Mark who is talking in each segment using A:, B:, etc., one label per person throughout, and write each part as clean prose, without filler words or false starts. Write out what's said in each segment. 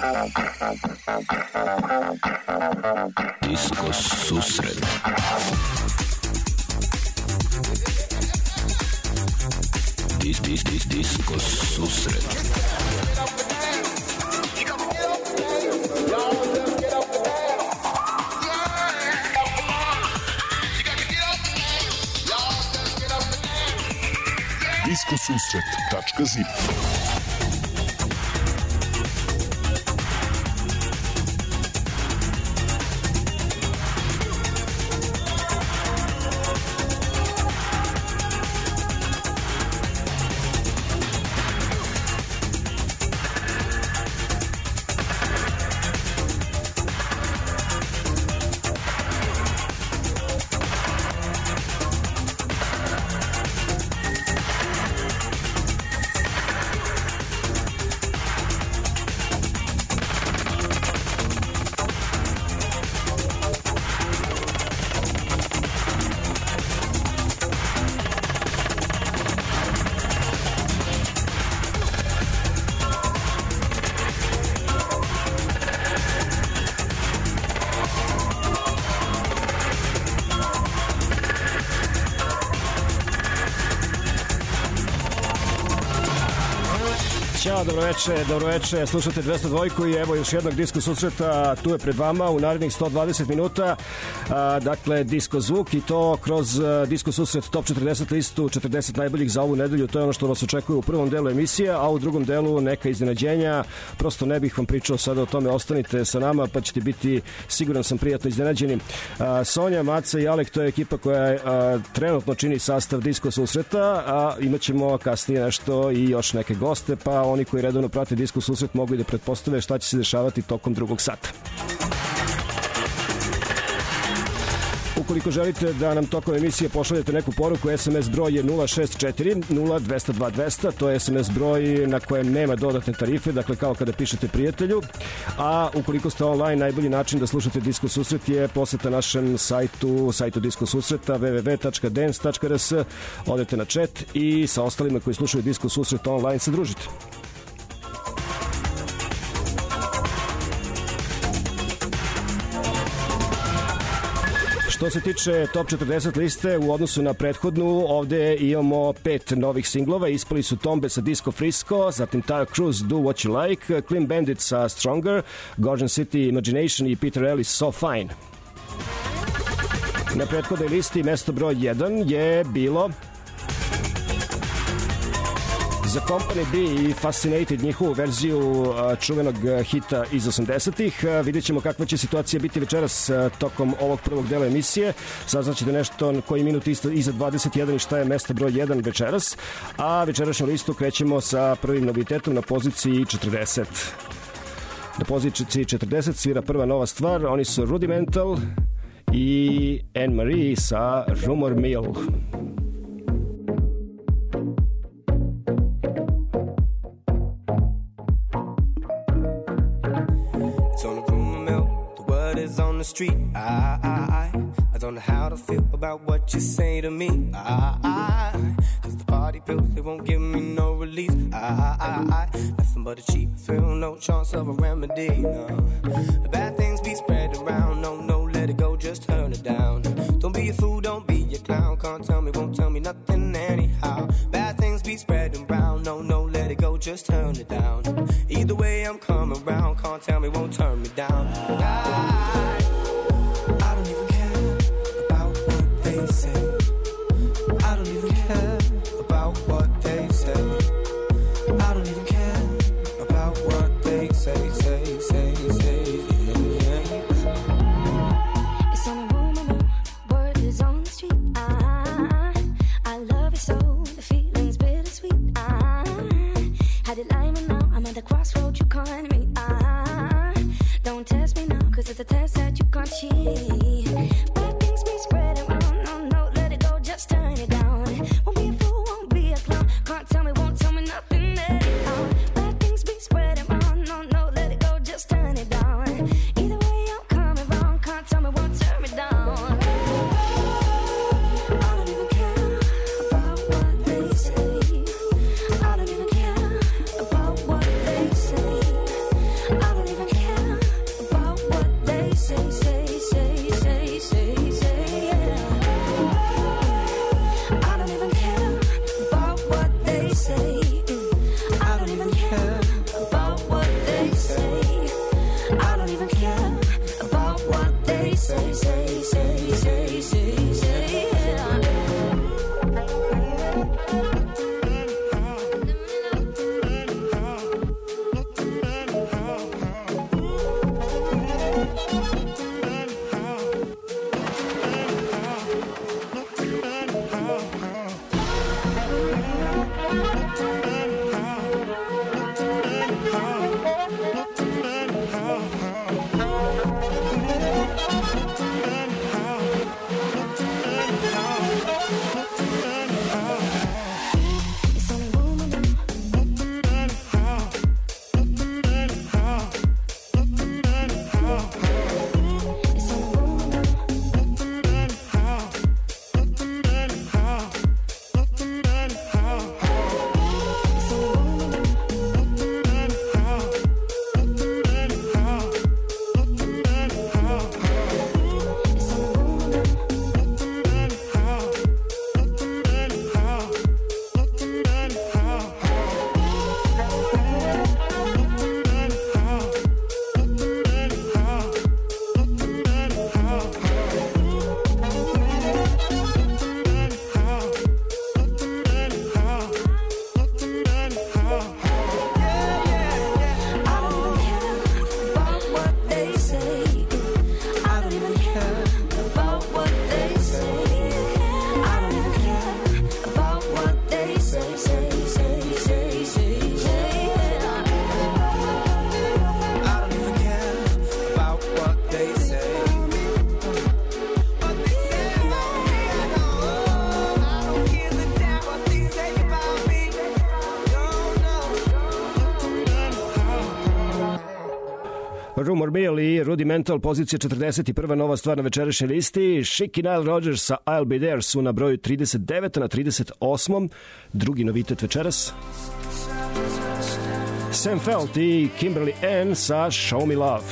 A: Disko susret. Disko susret.
B: Diskosusret.zip.
C: Ćao, dobroveče, slušate 202 i evo još jednog disko susreta, tu je pred vama u narednih 120 minuta, dakle disko zvuk i to kroz disko susret top 40 listu 40 najboljih za ovu nedelju, to je ono što vas očekuje u prvom delu emisije, a u drugom delu neka iznenađenja, prosto ne bih vam pričao sada o tome, ostanite sa nama pa ćete biti, siguran sam, prijatno iznenađeni. Sonja, Maca i Alek, to je ekipa koja trenutno čini sastav disko susreta, a imat ćemo kasnije nešto i još neke goste, pa oni koji redovno prate disko susret mogu i da pretpostave šta će se dešavati tokom drugog sata. Ukoliko želite da nam tokom emisije pošaljete neku poruku, SMS broj je 064 0202 200, to je SMS broj na kojem nema dodatne tarife, dakle kao kada pišete prijatelju, a ukoliko ste online, najbolji način da slušate disko susret je poseta našem sajtu disko susreta www.dance.rs, odete na chat i sa ostalima koji slušaju disko susret online se družite. Što se tiče top 40 liste u odnosu na prethodnu, ovde imamo 5 novih singlova, ispali su Tombe sa Disco Frisco, zatim Tyler Cruz Do What You Like, Clean Bandit sa Stronger, Gorgon City Imagination i Peter Ellis So Fine. Na prethodnoj listi mesto broj 1 je bilo za Company B i Fascinated, njihovu verziju čuvenog hita iz 80-ih. Vidjet ćemo kakva će situacija biti večeras tokom ovog prvog dela emisije. Saznaćete nešto koji minut iza 21 i šta je mesto broj 1 večeras. A večerašnju listu krećemo sa prvim novitetom na poziciji 40. Na poziciji 40 svira prva nova stvar, oni su Rudimental i Anne-Marie sa Rumor Mill.
D: On the street, I don't know how to feel about what you say to me. Cause the party pills, they won't give me no release. Nothing but a cheap thrill, no chance of a remedy. No, the bad things be spread around. No, let it go, just turn it down. Don't be a fool, don't be a clown. Can't tell me, won't tell me nothing anyhow. Bad things be spreading around. No, let it go, just turn it down. Either way, I'm coming round. Can't tell me, won't turn me down. I don't even care about what they say. I don't even care about what they say. I don't even care about what they say. Yeah.
E: It's on the room, I know. Word is on the street. I love it so. The feeling's bittersweet. Had it lying now. I'm at the crossroads. You can't meet. Don't test me now, cause it's a test that you can't cheat. Bad things be spread around, no, let it go, just turn it down. Won't be a fool, won't be a clown. Can't tell me, won't tell me nothing anyhow. Bad things be spread around, no, let it go, just turn it down. Either way, I'm coming round. Can't tell me, won't turn me down. I don't even care about what they say. I don't even care about what they say. I don't even
C: Dollar Bill i Rudimental, pozicija 41. nova stvar na večerašnjoj listi. Chic i Nile Rodgers sa I'll Be There su na broju 39, na 38. Drugi novitet večeras. Sam Felt i Kimberly Ann sa Show Me Love.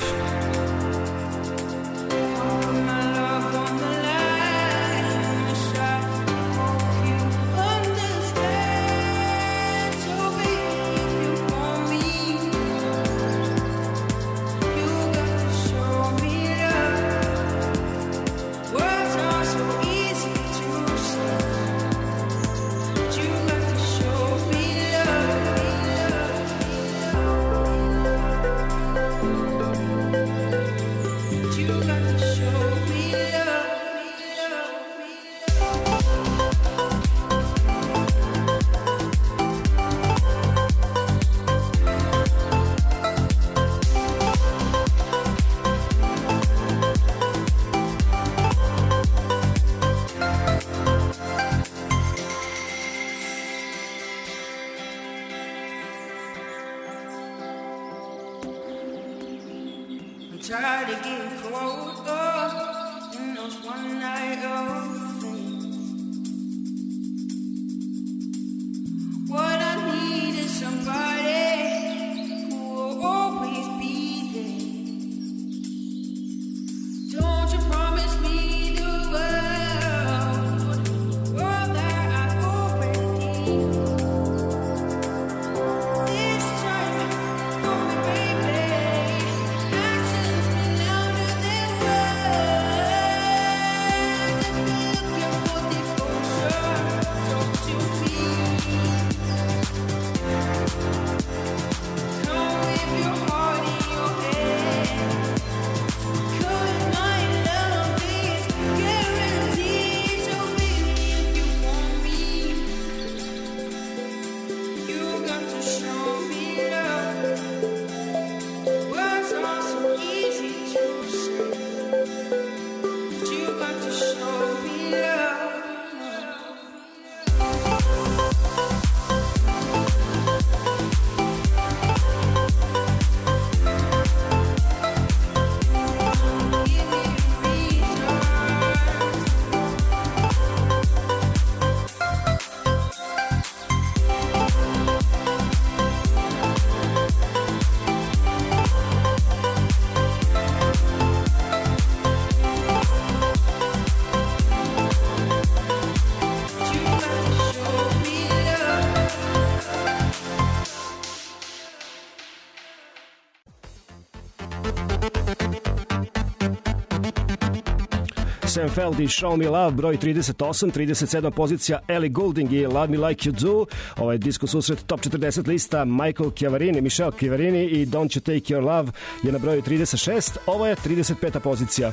C: Sam Feld i Show Me Love, broj 38, 37 pozicija Ellie Goulding i Love Me Like You Do. Ovaj disko susret top 40 lista Michael Chiavarini i Don't You Take Your Love je na broju 36. Ovo je 35. pozicija.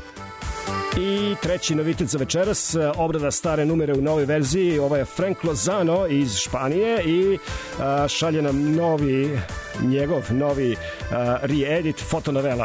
C: I treći novitet za večeras, obrada stare numere u novoj verziji. Ovo je Frank Lozano iz Španije i šalje nam njegov novi re-edit fotonovela.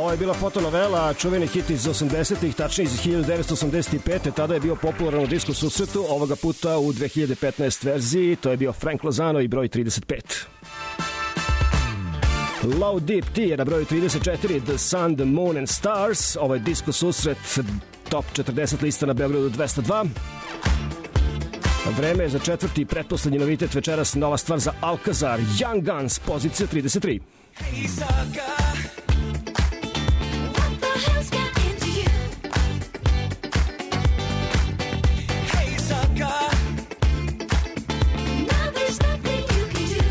C: Ovo je bila fotonovela, čuveni hit iz 80-ih, tačnije iz 1985. Tada je bio popularan u disco susretu, ovoga puta u 2015 verziji. To je bio Frank Lozano i broj 35. Low Deep T je na broju 34, The Sun, The Moon and Stars. Ovo je disco susret, top 40 lista na Beogradu 202. Vreme je za četvrti i pretposlednji novitet večeras, nova stvar za Alcazar, Young Guns, pozicija 33.
D: Hey, sucker.
E: What the hell's got into you?
D: Hey, sucker.
E: Now there's nothing you can do.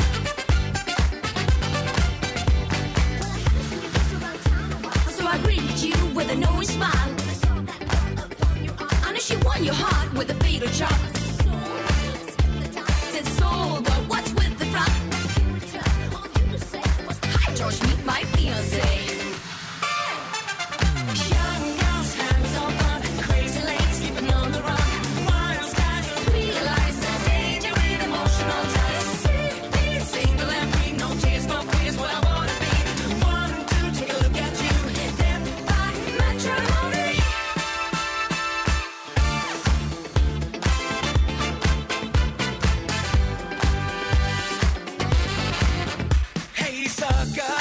E: So I greeted you with a knowing smile. I know she won your heart with a fatal shot. Said soul, but what's with the front? Hi, George, meet my fiancé.
D: Young girls, hands on fun, crazy legs, keeping on the run. Wild skies,
E: Realize the danger in emotional ties.
D: be single and free, no tears for fears, where I wanna be. 1, 2, take a look at you.
E: Death by matrimony.
D: Hey, sucker.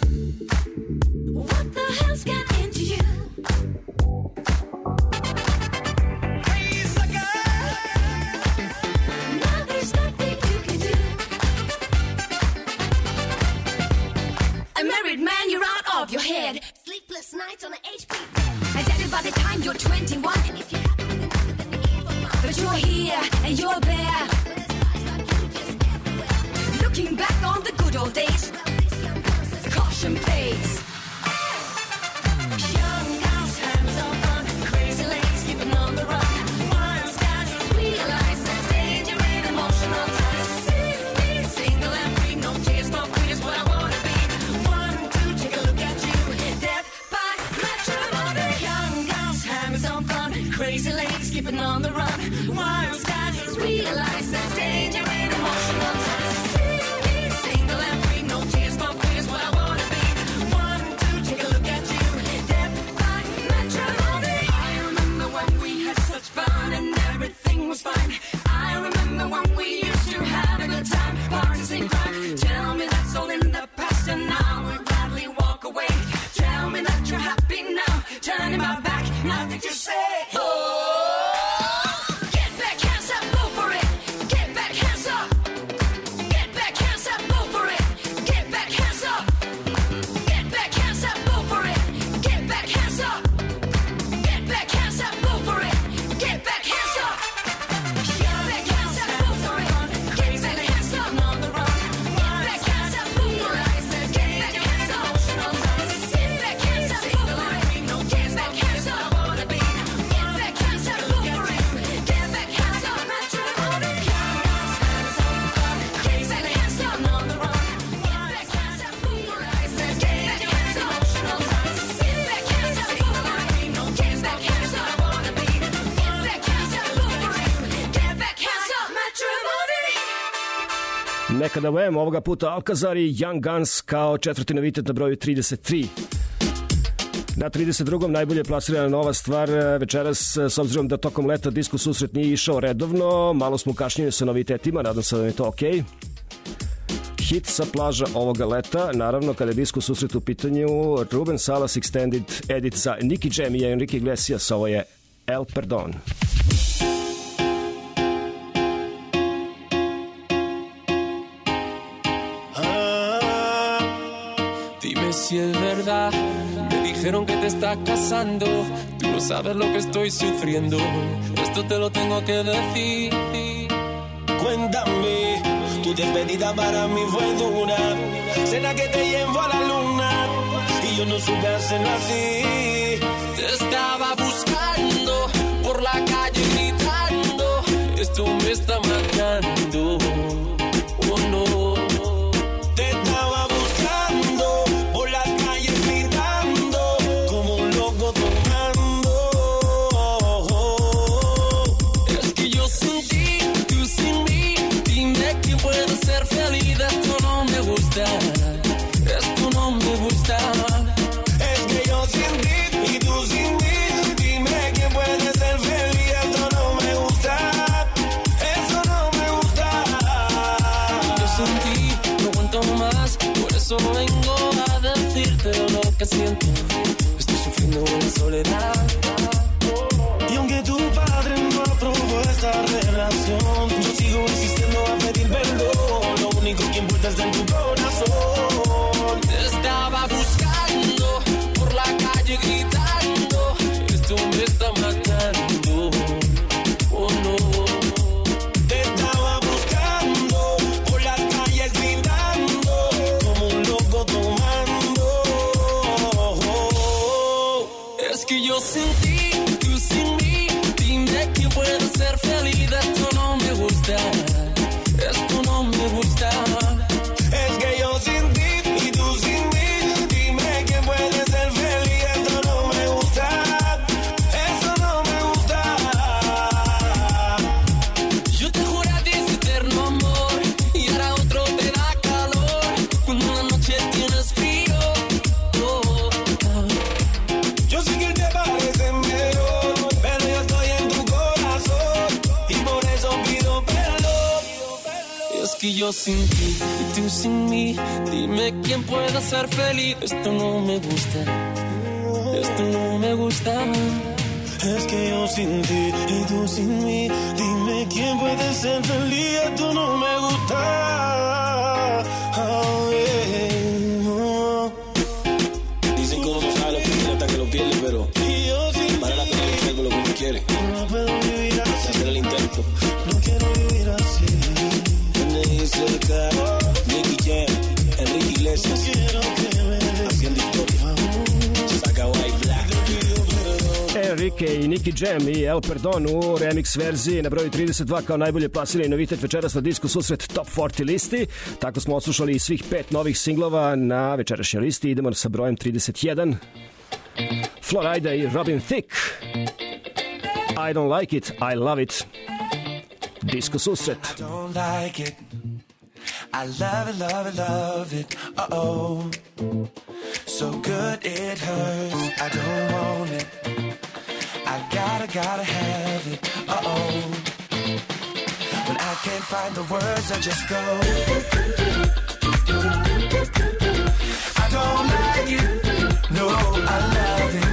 E: What the hell's got into you?
D: Hey, sucker.
E: Now there's nothing you can do. A married man, you're out of your head. Sleepless nights on the HP. I tell you by the time you're 21. And if you're happy with enough, then the evil mind. But you're here and you're there. Looking back on the good old days. Caution pays.
D: Young girls, hands on fun, crazy legs, keeping on the run. Wild skies,
E: Realize the danger in emotional ties.
D: be single and free, no tears for fears, where I wanna be. 1, 2, take a look at you.
E: Death by matrimony.
D: Young girls, hands on fun, crazy legs, keeping on the run. Wild skies,
E: Realize the danger in emotional ties.
D: be single and free, no tears for fears, where I wanna be. 1, 2, take a look at you.
E: Death by matrimony.
D: I remember when we had such fun and everything was fine. I remember when we used to have a good time, parties and crime. Tell me that's all in the past and now we'd gladly walk away. Tell me that you're happy now, turning my back, nothing to say. Oh,
E: Get back, hands up, go for it. Get back, hands up. Get back, hands up, go for it. Get back, hands up. Get back, hands up, go for it. Get back, hands up. Get back, hands up, go for it. Get back, hands up. Get back, hands up, go for it. Get back, hands up.
D: on the run.
E: Get back, hands up, go for it. Get back, hands up. Get back, hands up, go for it. Get back, hands up. Get back, hands up, go for it. Get back, hands up, matrimony. Get back, hands up.
D: On the run.
E: Get back, hands up, go for it. Get back, hands up. Get back, hands up, go for it. Get back, hands up. Get back, hands up, go for it. Get back, hands up, matrimony.
C: Nekada VM, ovoga puta Alcazar i Young Guns kao četvrti novitet na broju 33. Na 32. najbolje plasirana nova stvar večeras, s obzirom da tokom leta disco susret nije išao redovno, malo smo kašnjeni sa novitetima, nadam se da je to okej. Hit sa plaža ovoga leta, naravno kada je disco susret u pitanju, Ruben Salas Extended edit za Nicky Jam i Enrique Iglesias, ovo je El Perdón.
B: Dime si es verdad, me dijeron que te estás casando. Tú no sabes lo que estoy sufriendo, esto te lo tengo que decir.
F: Cuéntame, tu despedida para mí fue dura. Cena que te llevo a la luna y yo no supe hacerlo así.
B: Te estaba buscando por la calle gritando, esto me está matando. Oh no.
F: Te estaba buscando por las calles gritando como un loco tomando.
B: Es que yo sin ti, tú sin mí, dime que puedo ser feliz. Esto no me gusta, esto no me gusta. solo vengo a decirte lo que siento. Estoy sufriendo en soledad.
F: Y aunque tu padre no aprobó esta relación, yo sigo insistiendo a pedir perdón. Lo único que importa está en tu corazón.
B: Te estaba buscando por la calle gritando, esto me está matando. Oh no.
F: Te estaba buscando por las calles gritando, como un loco tomando.
B: Es que yo sin ti, tú sin mí, dime quién puede ser feliz. Esto no me gusta, esto no me gusta.
F: Es que yo sin ti y tú sin mí, dime quién puede ser feliz. Eso no me gusta, eso no me gusta.
B: Yo te juro a ti ese eterno amor, y ahora otro te da calor cuando en la noche tienes frío. Oh, oh.
F: Yo sé que te parece mejor, pero yo estoy en tu corazón y por eso pido perdón.
B: Es que yo sin ti y tú sin mí, dime quién puede ser feliz. Esto no me gusta, esto no me gusta.
F: Es que yo sin ti y tú sin mí, dime quién puede ser feliz. Esto no me gusta. Oh, yeah. Oh.
G: Dicen que uno no sabe lo que tiene hasta que lo pierde, pero
F: Y yo sin
G: vale la pena luchar con lo que uno quiere.
F: no puedo vivir así,
G: Hacer el intento.
F: no quiero vivir así.
G: NICK, Nicky Jam, Enrique Iglesias,
F: Quiero que me des
G: haciendo historia. Saca White Black.
C: Enrique i Nicky Jam i El Perdon u remix verziji na broju 32 kao najbolje plasirani novitet večeras na disku susret Top 40 listi. Tako smo odslušali i svih 5 novih singlova na večerašnjoj listi. Idemo sa brojem 31. Florida i Robin Thicke. I don't like it, I love it. Disco susret.
F: I don't like it. I love it, love it, love it. Uh-oh. So good it hurts. I don't want it. I gotta have it. Uh-oh. When I can't find the words, I just go. I don't like it. No, I love it.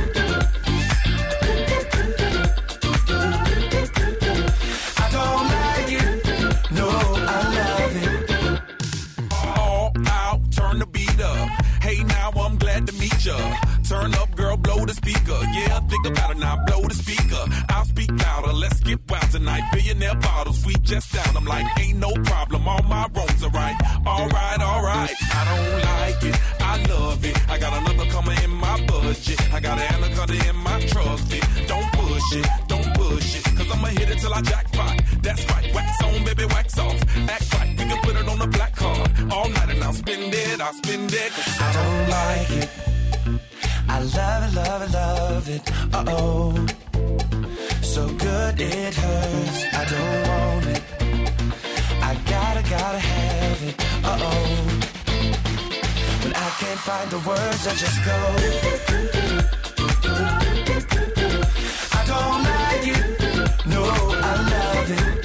F: I don't like it. No, I love it.
H: All out, turn the beat up. Hey, now I'm glad to meet ya. Turn up, girl, blow the speaker. Yeah, think about it now, blow the speaker. I'll speak louder, let's get wild tonight. Billionaire bottles, sweet just down. I'm like, ain't no problem, all my wrongs are right. All right. I don't like it, I love it. I got another coming in my budget. I got an anaconda in my trusty. Don't push it, cause I'ma hit it till I jackpot. That's right, wax on, baby, wax off. Act right, we can put it on the black card. All night and I'll spend it, cause
F: I don't like it. I love it, love it, love it. Uh-oh. So good it hurts. I don't want it. I gotta have it. Uh-oh. When I can't find the words, I just go. I don't like it. No, I love it.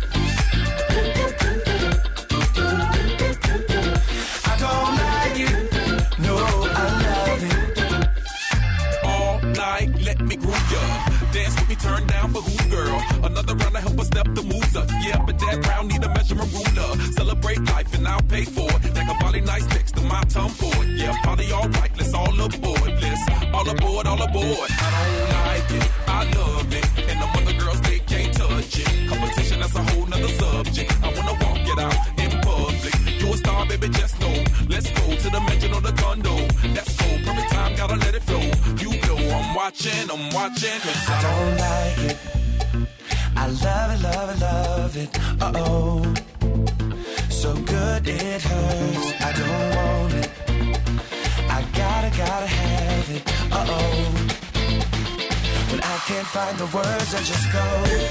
F: I don't like it. No, I love it.
H: all night, let me groove ya. Dance with me, turn down for who, girl? Another round to help us step the moves up. Yeah, but that round need a measurement ruler. Celebrate life and I'll pay for it. That can body nice next to my tongue for it. Yeah, party all right, let's all aboard. Let's all aboard, all aboard. I don't like it, I love it. And the other girls, they can't touch it. Competition, that's a whole nother subject. I wanna walk it out in public. You a star, baby, just know. Let's go to the mansion or the condo. That's cool, perfect time, gotta let it flow. You know I'm watching, cause
F: I don't like it. I love it, love it, love it. Uh-oh. So good it hurts. I don't want it. I gotta have it. Uh-oh. When I can't find the words, I just go.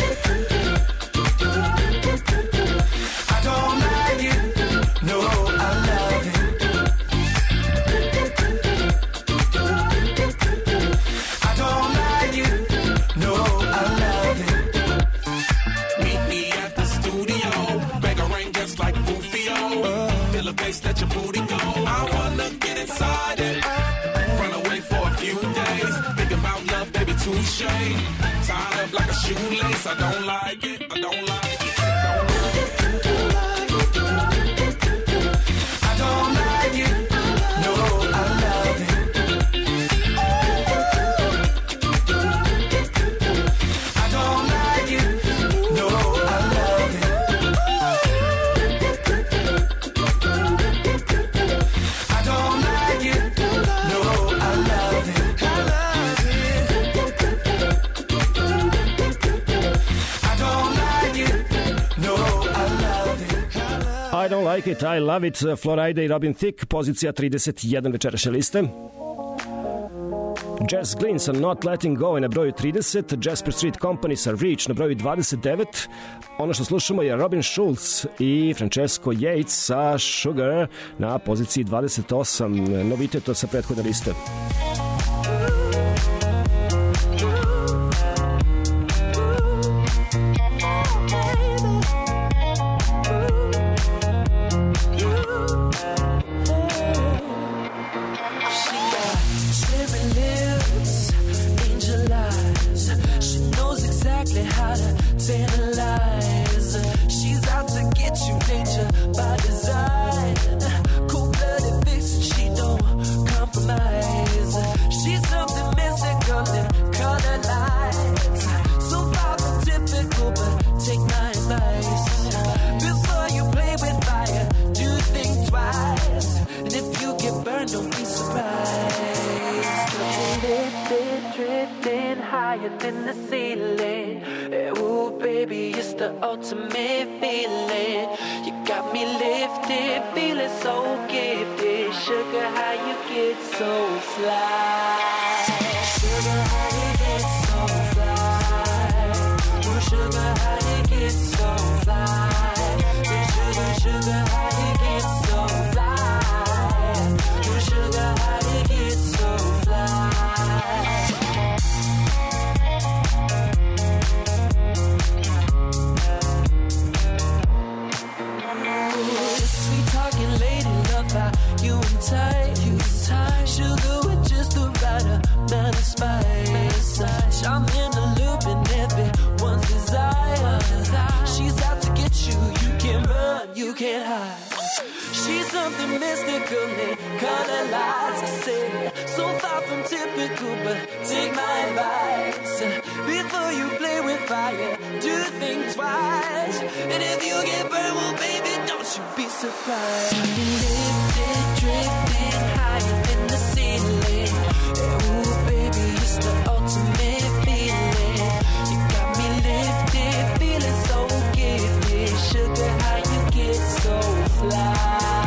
F: I don't like it. No, I love it. I don't like it. No, I love it.
H: meet me at the studio. Bang a ring just like Rufio. Feel a bass, let your booty go. I wanna touche. Tied up like a shoelace. I don't like it. I don't like it. I don't like it. No, I love it. I don't like it. No, I love it. I don't like it. No, I love it. I love it. I don't like it. No, I love it.
C: I don't like it, I love it, Florida i Robin Thicke, pozicija 31 večerašnje liste. Jazz Glynn sa Not Letting Go je na broju 30, Jasper Street Company sa Reach na broju 29. Ono što slušamo je Robin Schulz i Francesco Yates sa Sugar na poziciji 28. Novitet sa prethodne liste.
I: In the ceiling, ooh baby, it's the ultimate feeling. You got me lifted, feeling so gifted. Sugar, how you get so fly? Sugar, how you get so fly? Ooh, sugar, how you get so fly? Sugar, sugar, how you get so fly? Ooh, sugar, how you get so fly? You and tight, sugar with just the right amount of spice. I'm in the loop and everyone's desire. She's out to get you, you can't run, you can't hide. She's something mystical and color lights. I say, so far from typical, but take my advice. Before you play with fire, do think twice. And if you get burned, well baby, don't you be surprised. Lifted, drifting higher than the ceiling. Ooh baby, it's the ultimate feeling. You got me lifted, feeling so gifted. Sugar, how you get so fly?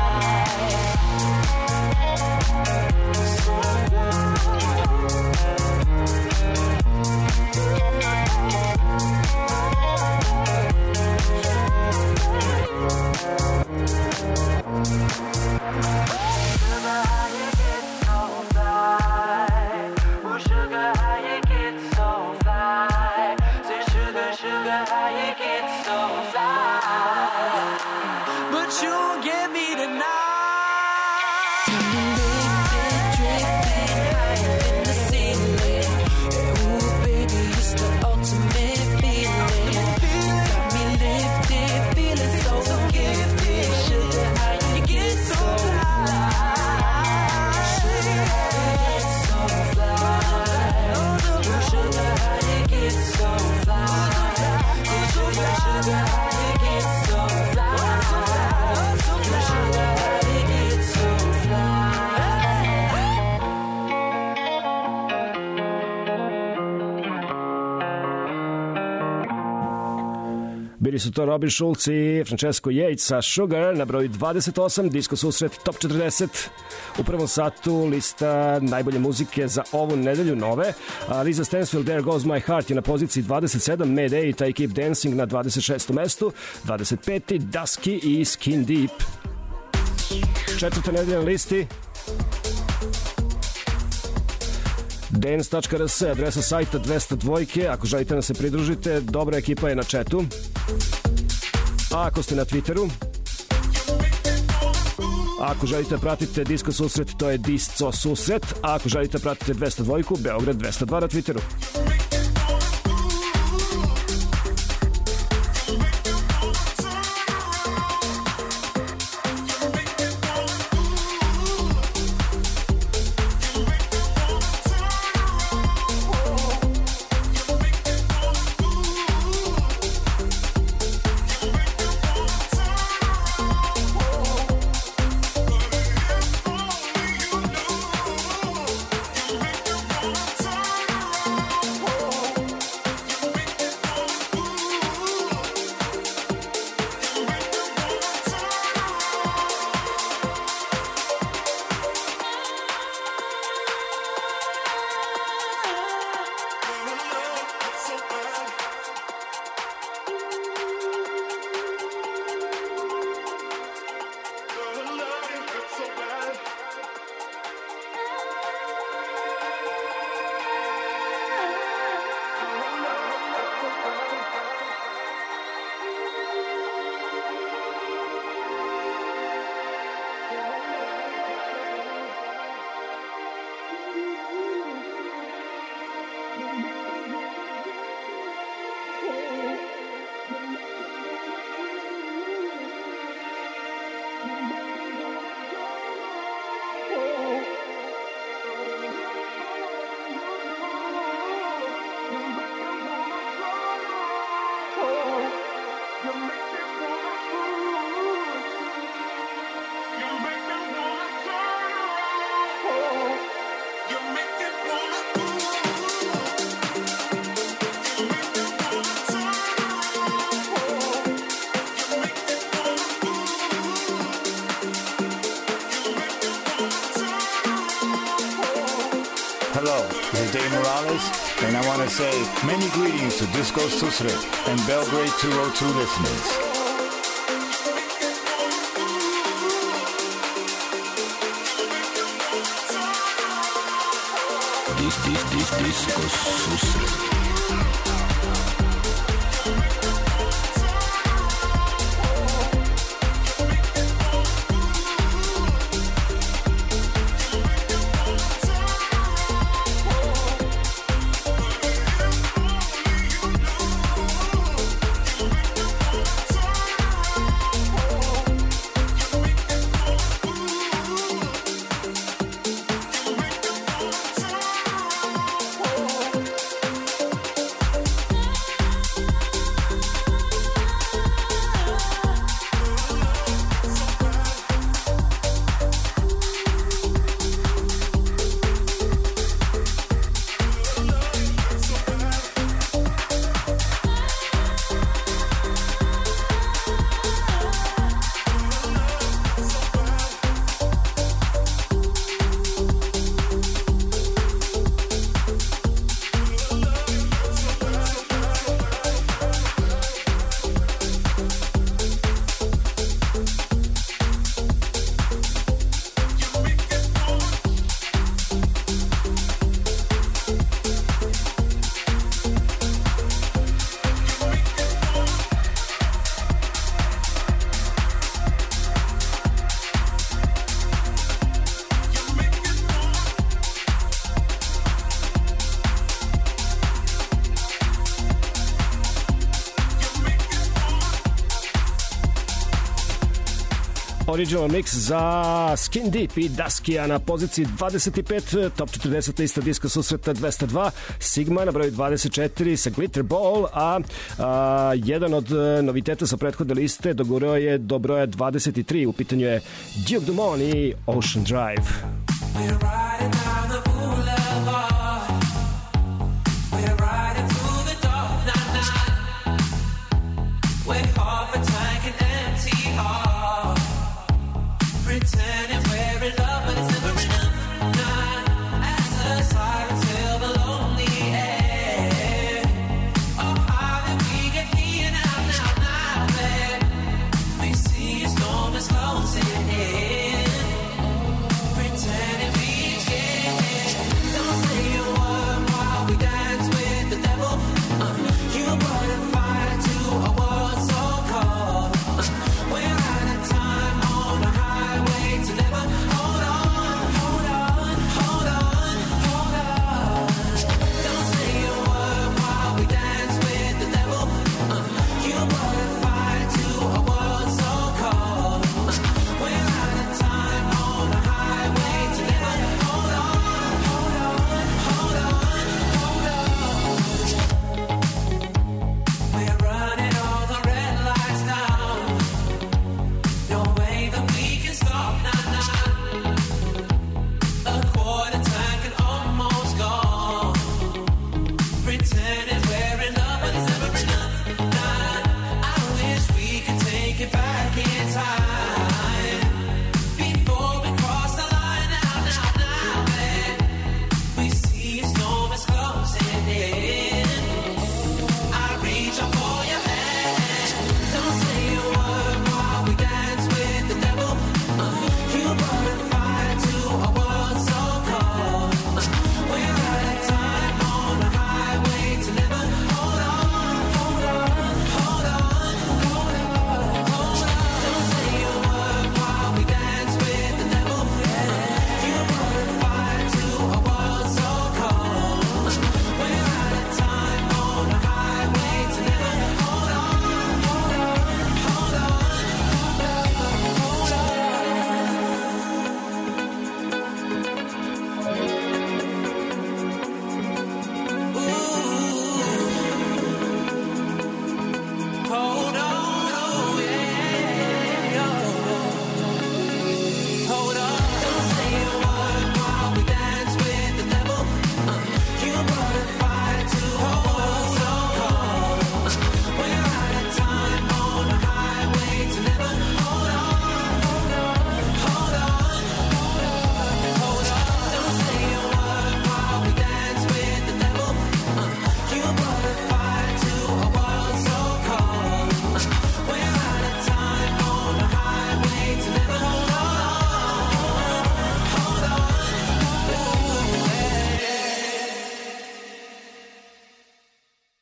C: Bili su to Robin Schulz i Francesco Yates sa Sugar na broju 28, Disko susret Top 40. U prvom satu lista najbolje muzike za ovu nedelju nove. Lisa Stansfield, There Goes My Heart je na poziciji 27, Mad Eight, I Keep Dancing na 26. mestu, 25. Dusky i Skin Deep. Četvrta nedelja na listi. Dance.rs, adresa sajta 202. Ako želite da se pridružite, dobra ekipa je na chatu. A ako ste na Twitteru, ako želite da pratite Disko susret, to je Disco susret. A ako želite da pratite 202, Beograd 202 na Twitteru.
J: Hello, this is Dave Morales, and I want to say many greetings to Disco Susret and Belgrade 202 listeners.
A: Disco Susret.
C: Original mix za Skin Deep i Daskija na poziciji 25, top 40 lista Disko Susreta 202, Sigma na broju 24 sa Glitter Ball, a jedan od noviteta sa prethodne liste dogurao je do broja 23, u pitanju je Duke Dumont i Ocean Drive.
I: We're riding down the boulevard. We're riding through the dark night. With half a tank and empty heart. Pretending we're in love, but it's never enough. Nah, as the sirens fill the lonely air. Oh, how did we get here now, babe? We see a storm is closing in. Pretending we escape.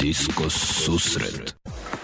A: Disco susret.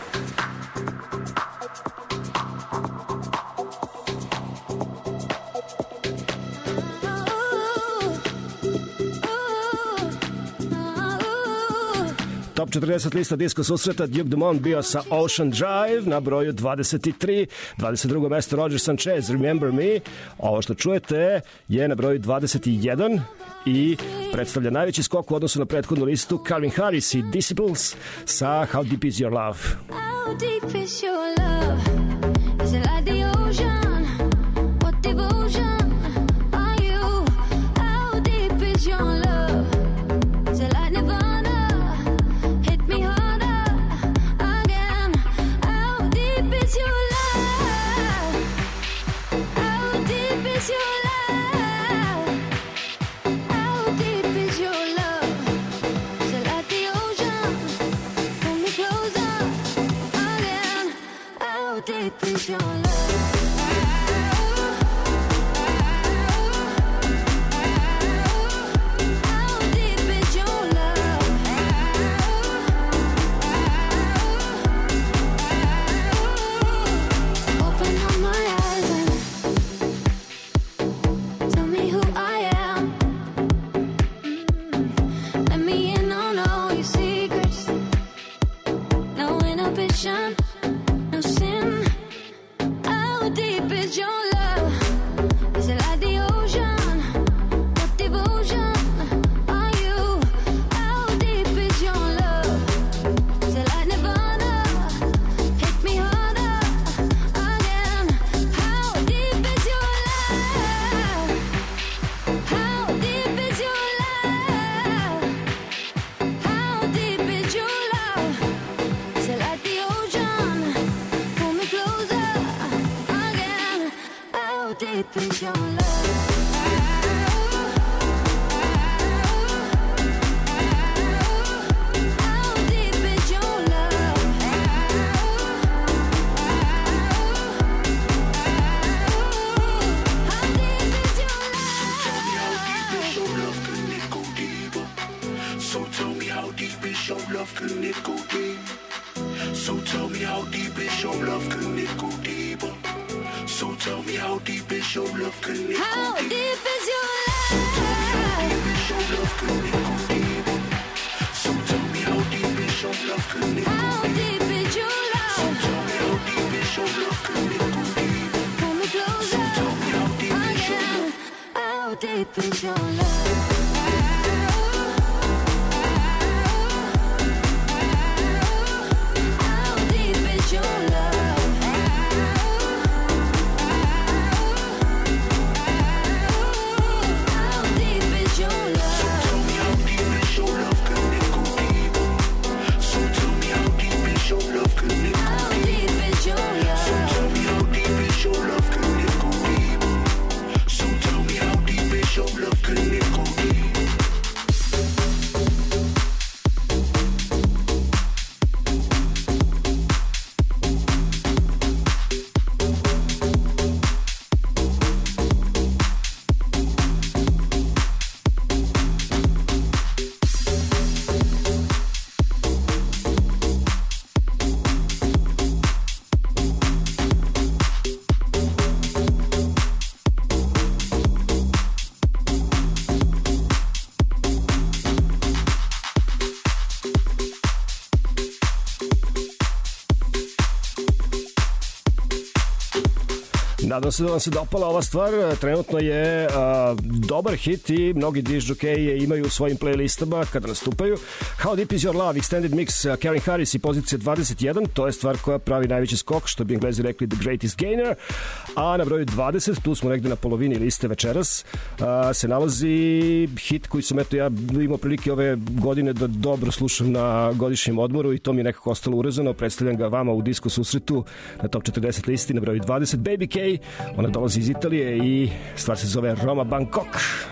C: Top 40 lista Disco susreta. Duke Dumont bio sa Ocean Drive na broju 23. 22. mesto Roger Sanchez, Remember Me. Ovo što čujete je na broju 21 i predstavlja najveći skok u odnosu na prethodnu listu. Calvin Harris i Disciples sa How Deep Is Your Love.
E: How deep is your love? Is it like the ocean? What devotion are you? How deep is your love? Is it like Nirvana? Hit me harder again. How deep is your love? How deep is your love? How deep is your love? Is it like the ocean? Pull me closer again. How deep is your love? No sin. How deep is your love? Is it like the ocean? What devotion are you? How deep is your love? Is it like Nirvana? Hit me harder again. How deep is your love? How deep is your love? How deep is your love? Is it like the ocean? Pull me closer again. How deep is your love? How deep is your love? How deep is your love?
F: So tell me how deep is your love, can it go deep? So tell me how deep is your love, can it go deeper? So tell me how deep is your love, can it go deeper?
E: How deep is your
F: So tell me how deep is your love, can it go deeper? So tell me how deep is your love, can it go
E: How
F: deeper?
E: deep is your
F: So
E: love?
F: tell me how deep is your love, can it go deeper?
E: Pull me closer
F: Tell me how deep is your
E: again.
F: love?
E: How deep is your love? How deep is your love? How deep is your love?
F: Tell me how deep is your love, can it go deeper? So tell me how deep is your love, can it go
E: How
F: deeper?
E: deep is your
F: So
E: love?
F: tell me how deep is your love, can it go deeper? So tell me how deep is your love, can it go deeper?
C: Nadam se da vam se dopala ova stvar. Trenutno je dobar hit i mnogi disc jokeji imaju u svojim playlistama kada nastupaju. How Deep Is Your Love, Extended Mix, Calvin Harris i pozicija 21. To je stvar koja pravi najveći skok, što bi Englezi rekli The Greatest Gainer. A na broju 20, tu smo negde na polovini liste večeras, se nalazi hit koji sam ja imao prilike ove godine da dobro slušam na godišnjem odmoru i to mi je nekako ostalo urezano. Predstavljam ga vama u disco susretu na top 40 listi na broju 20. Baby K, ona dolazi iz Italije i stvar se zove Roma Bangkok.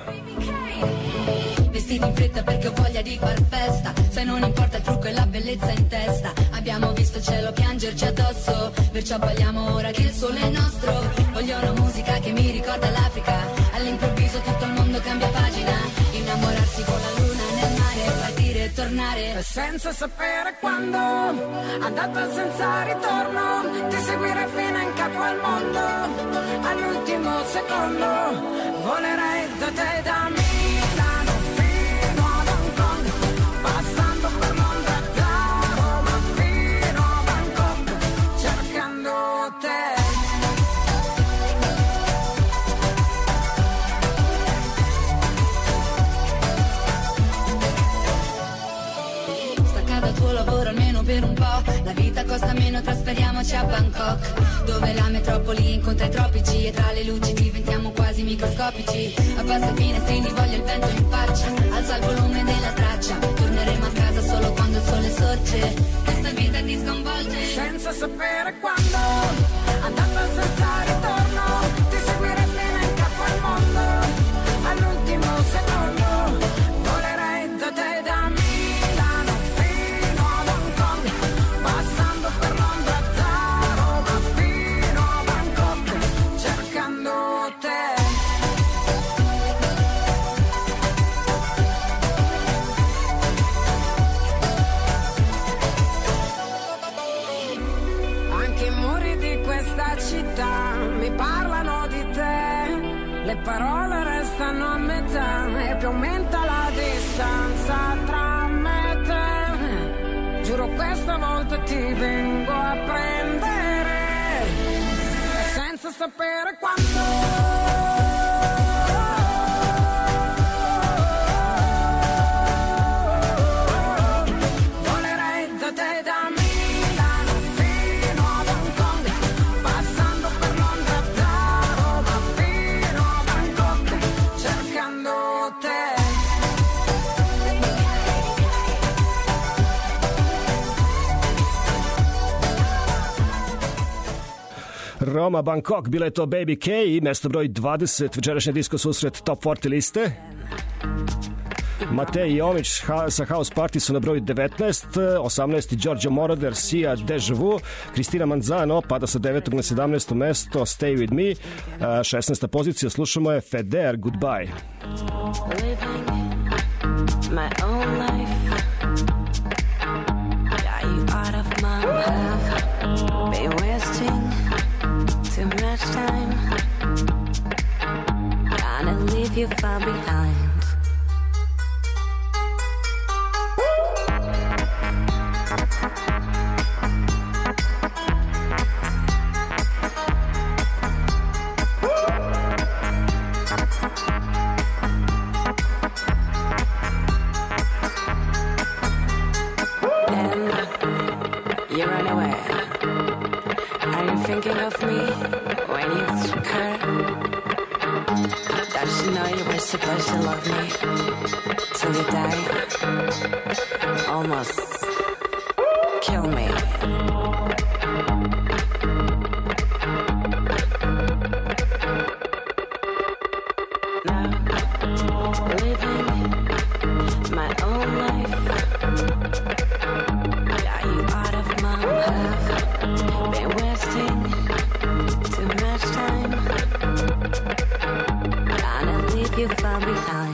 K: Vestiti in fretta perché ho voglia di far festa. Se non importa il trucco e la bellezza in testa. Abbiamo visto il cielo piangerci addosso, perciò balliamo ora che il sole è nostro. Voglio una musica che mi ricorda l'Africa. All'improvviso tutto il mondo cambia pagina. Innamorarsi con la luna nel mare, partire e tornare tornare.
L: Senza sapere quando, andata senza ritorno, ti seguirei fino in capo al mondo. All'ultimo secondo, volerei da te, da Milano fino ad Hong Kong, passando per Londra, da Roma fino a Bangkok, cercando te.
K: Dal tuo lavoro almeno per un po', la vita costa meno, trasferiamoci a Bangkok, dove la metropoli incontra i tropici e tra le luci diventiamo quasi microscopici. Abbassa i finestrini, voglio il vento in faccia, alza il volume della traccia, torneremo a casa solo quando il sole sorge, questa vita ti sconvolge.
L: Senza sapere quando, andata senza ritorno, ti seguirei fino in capo al mondo. All'ultimo secondo, volerei da te, da Milano fino ad Hong Kong, passando per Londra, da Roma fino a Bangkok, cercando te. Anche i muri di questa città mi parlano di te, le parole restano a metà e più aumenta la distanza tra me e te. Giuro questa volta ti vengo a prendere, senza sapere quando. Volerei da te, da Milano fino ad Hong Kong, passando per Londra, da Roma fino a Bangkok, cercando te.
C: Roma, Bangkok, bile to Baby K, mjesto broj 20 večerašnje disko susret Top 40 liste. Matej Jović sa House Party su na broju 19, 18. Giorgio Moroder, Sia, Deja Vu, Kristina Manzano pada sa 9. na 17. mesto, Stay With Me, 16. pozicija, slušamo je Feder, Goodbye.
M: Living my own life, got you out of my life, been wasting too much time, gonna leave you far behind. You run away. Are you thinking of me when it's her? Don't you know you were supposed to love me till you die? Almost kill me. Now, living my own life. Been wasting too much time, gonna leave you far behind.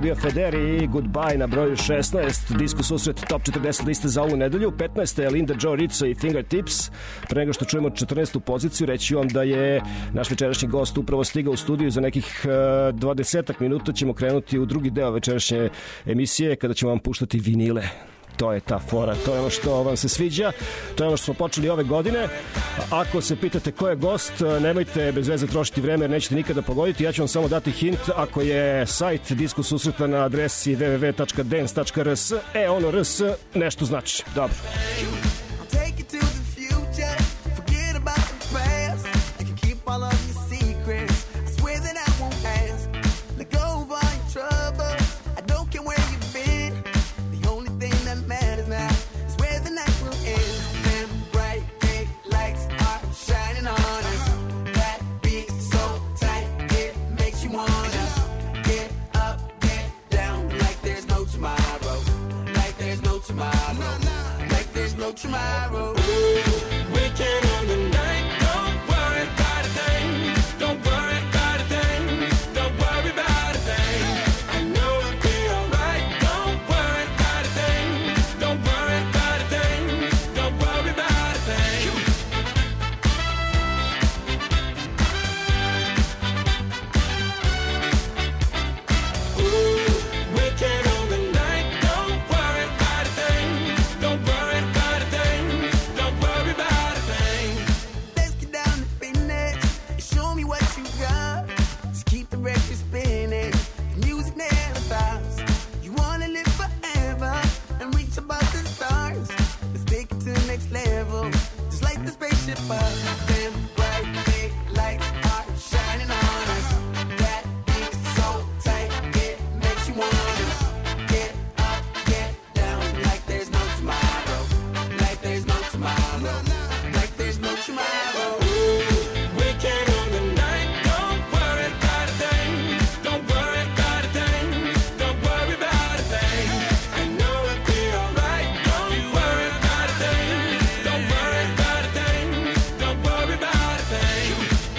C: bio Federi i Goodbye na broju 16. Disko susret top 40 liste za ovu nedelju. 15. je Linda Joe Rizzo i Fingertips. Pre nego što čujemo 14. poziciju, reći vam da je naš večerašnji gost upravo stigao u studiju. Za nekih 20 minuta ćemo krenuti u drugi deo večerašnje emisije kada ćemo vam puštati vinile. To je ta fora, to je ono što vam se sviđa, to je ono što smo počeli ove godine. Ako se pitate ko je gost, nemojte bez veze trošiti vreme jer nećete nikada pogoditi. Ja ću vam samo dati hint, ako je sajt Disko susreta na adresi www.dance.rs, ono rs nešto znači. Dobro.
I: Tomorrow, weekend on the night. Don't worry about a thing. Don't worry about a thing. Don't worry about a thing. I know it'll be alright. Don't worry about a thing. Don't worry about a thing. Don't worry about a thing. Ooh, weekend on the night. Don't worry about a thing. Don't worry about a thing. Don't worry about a thing.
N: Let's get down to business and show me what you got. Just keep the record spinning. The music never stops. You wanna live forever and reach above the stars. Let's take it to the next level. Just like the spaceship up. Them bright big lights are shining on us. That beat so tight it makes you wanna get up, get down like there's no tomorrow. Like there's no tomorrow. Like there's no tomorrow.
I: Weekend on the night. Don't worry about a thing. Don't worry about a thing. Don't worry about a thing. I know it'll be alright. Don't worry about a thing. Don't worry about a thing. Don't worry about a thing.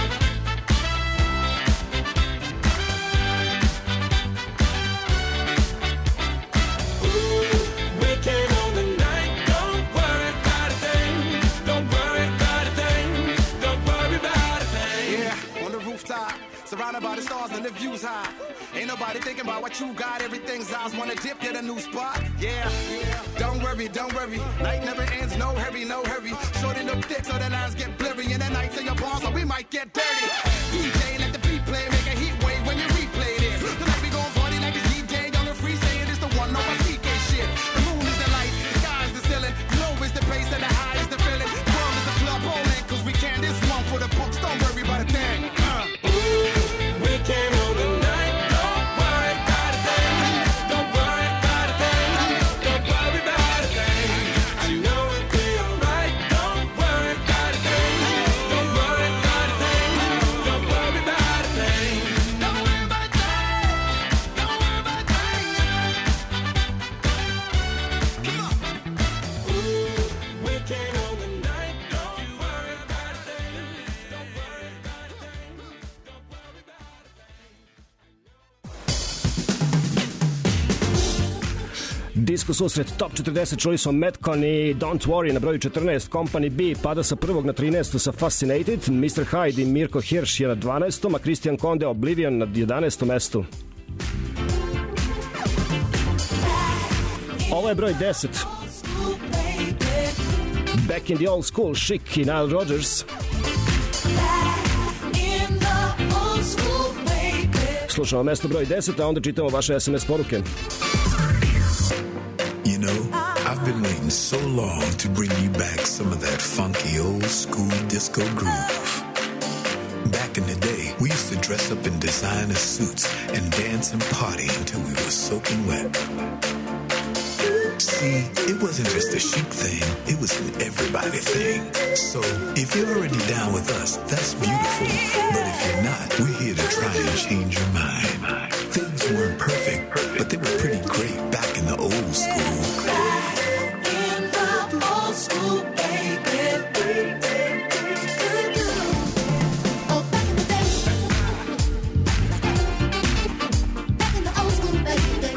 I: Weekend on the night. Don't worry about a thing. Don't worry about a thing. Don't worry about a thing.
O: Yeah, on the rooftop, surrounded by the stars and the views high. Ain't nobody thinking about what you got. Everything's ours. Wanna dip, get a new spot. Yeah, don't worry, don't worry. Night never ends, no hurry, no hurry. Shorten up thick so the lines get blurry. And the nights in your palms, so we might get dirty. DJ, let the beat play, make a heat wave when you replay this. Tonight we gon' party like it's DJ on the free, saying it's the one on my CK shit. The moon is the light, the sky is the ceiling. Low is the bass and the high is the feeling. The world is a club bowling, cause we can this one for the books. Don't worry about a thing.
I: Weekend on the night. Don't worry about a thing. Don't worry about a thing. Don't worry about a thing. I know it'll be alright. Don't worry about a thing. Don't worry about a thing. Don't worry about a thing.
N: Don't worry about a thing. Don't worry about a thing. Come on.
I: Weekend on the night. Don't worry about a thing. Don't worry about a thing. Don't worry about a thing.
C: Disko susret top 40, čuli smo Metcon i Don't Worry na broju 14. Company B pada sa 1. na 13. sa Fascinated. Mr. Hyde i Mirko Hirsch je na 12. a Christian Konde Oblivion na 11. mestu. Ovo je broj 10. Back in the old school, Chic i Nile Rodgers. Slušamo mesto broj 10, a onda čitamo vaše SMS poruke.
A: You know, I've been waiting so long to bring you back some of that funky old school disco groove. Back in the day, we used to dress up in designer suits and dance and party until we were soaking wet. See, it wasn't just a chic thing, it was an everybody thing. So, if you're already down with us, that's beautiful. But if you're not, we're here to try and change your mind. Things weren't perfect, but they were pretty great back in the old school.
I: Back in the old school, baby.
N: Oh, back in the day. Back in the old school, baby.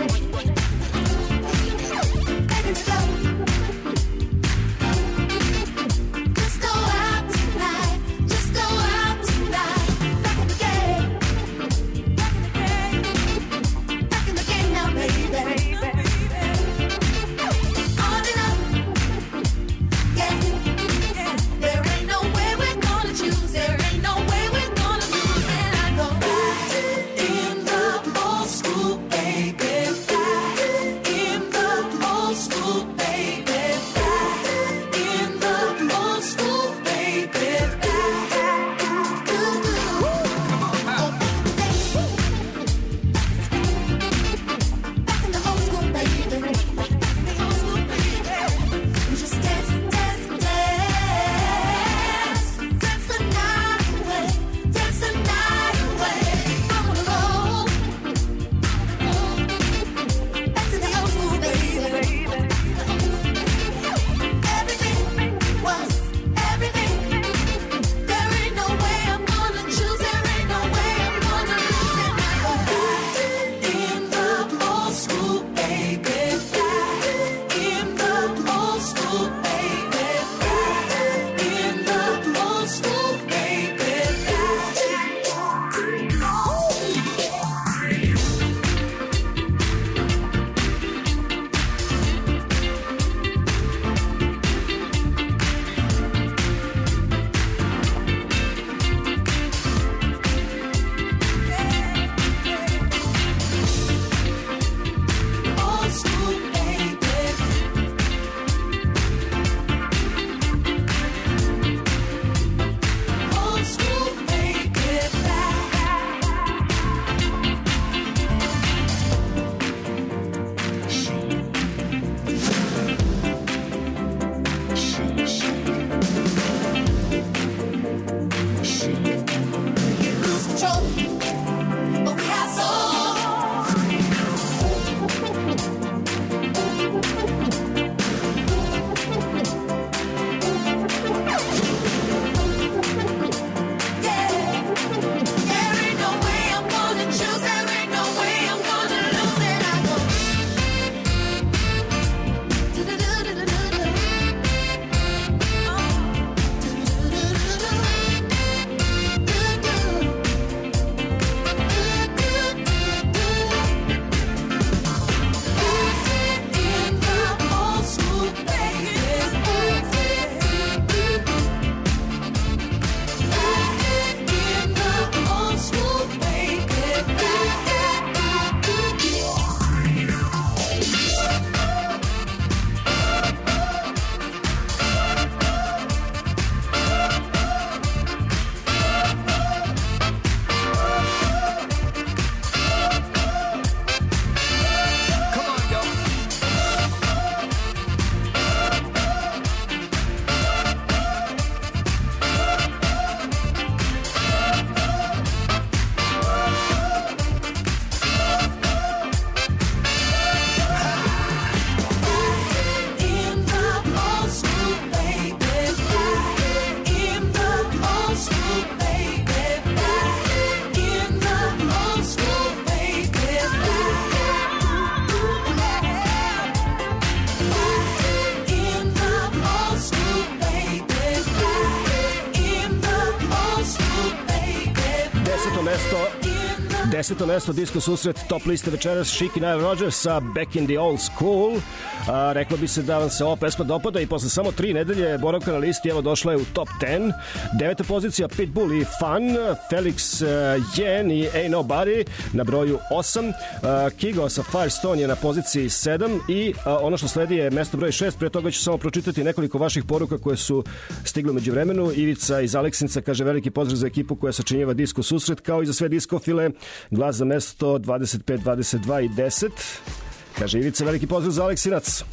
C: 10. mesto Disco Susret top liste večeras, Chic i Nile Rodgers sa Back in the Old School. Reklo bi se da vam se ova pesma dopada i posle samo 3 nedelje boravka na listi, evo došla je u top 10. 9. pozicija Pitbull i Fun, Felix Yen i Ain't Nobody na broju 8. Kigo sa Firestone je na poziciji 7 i ono što sledi je mesto broj 6. Pre toga ću samo pročitati nekoliko vaših poruka koje su stigle među vremenu. Ivica iz Aleksinca kaže veliki pozdrav za ekipu koja sačinjava Disco Susret, kao i za sve diskofile. Glas za mesto 25, 22 i 10. Kaže Ivica, veliki pozdrav za Aleksinac.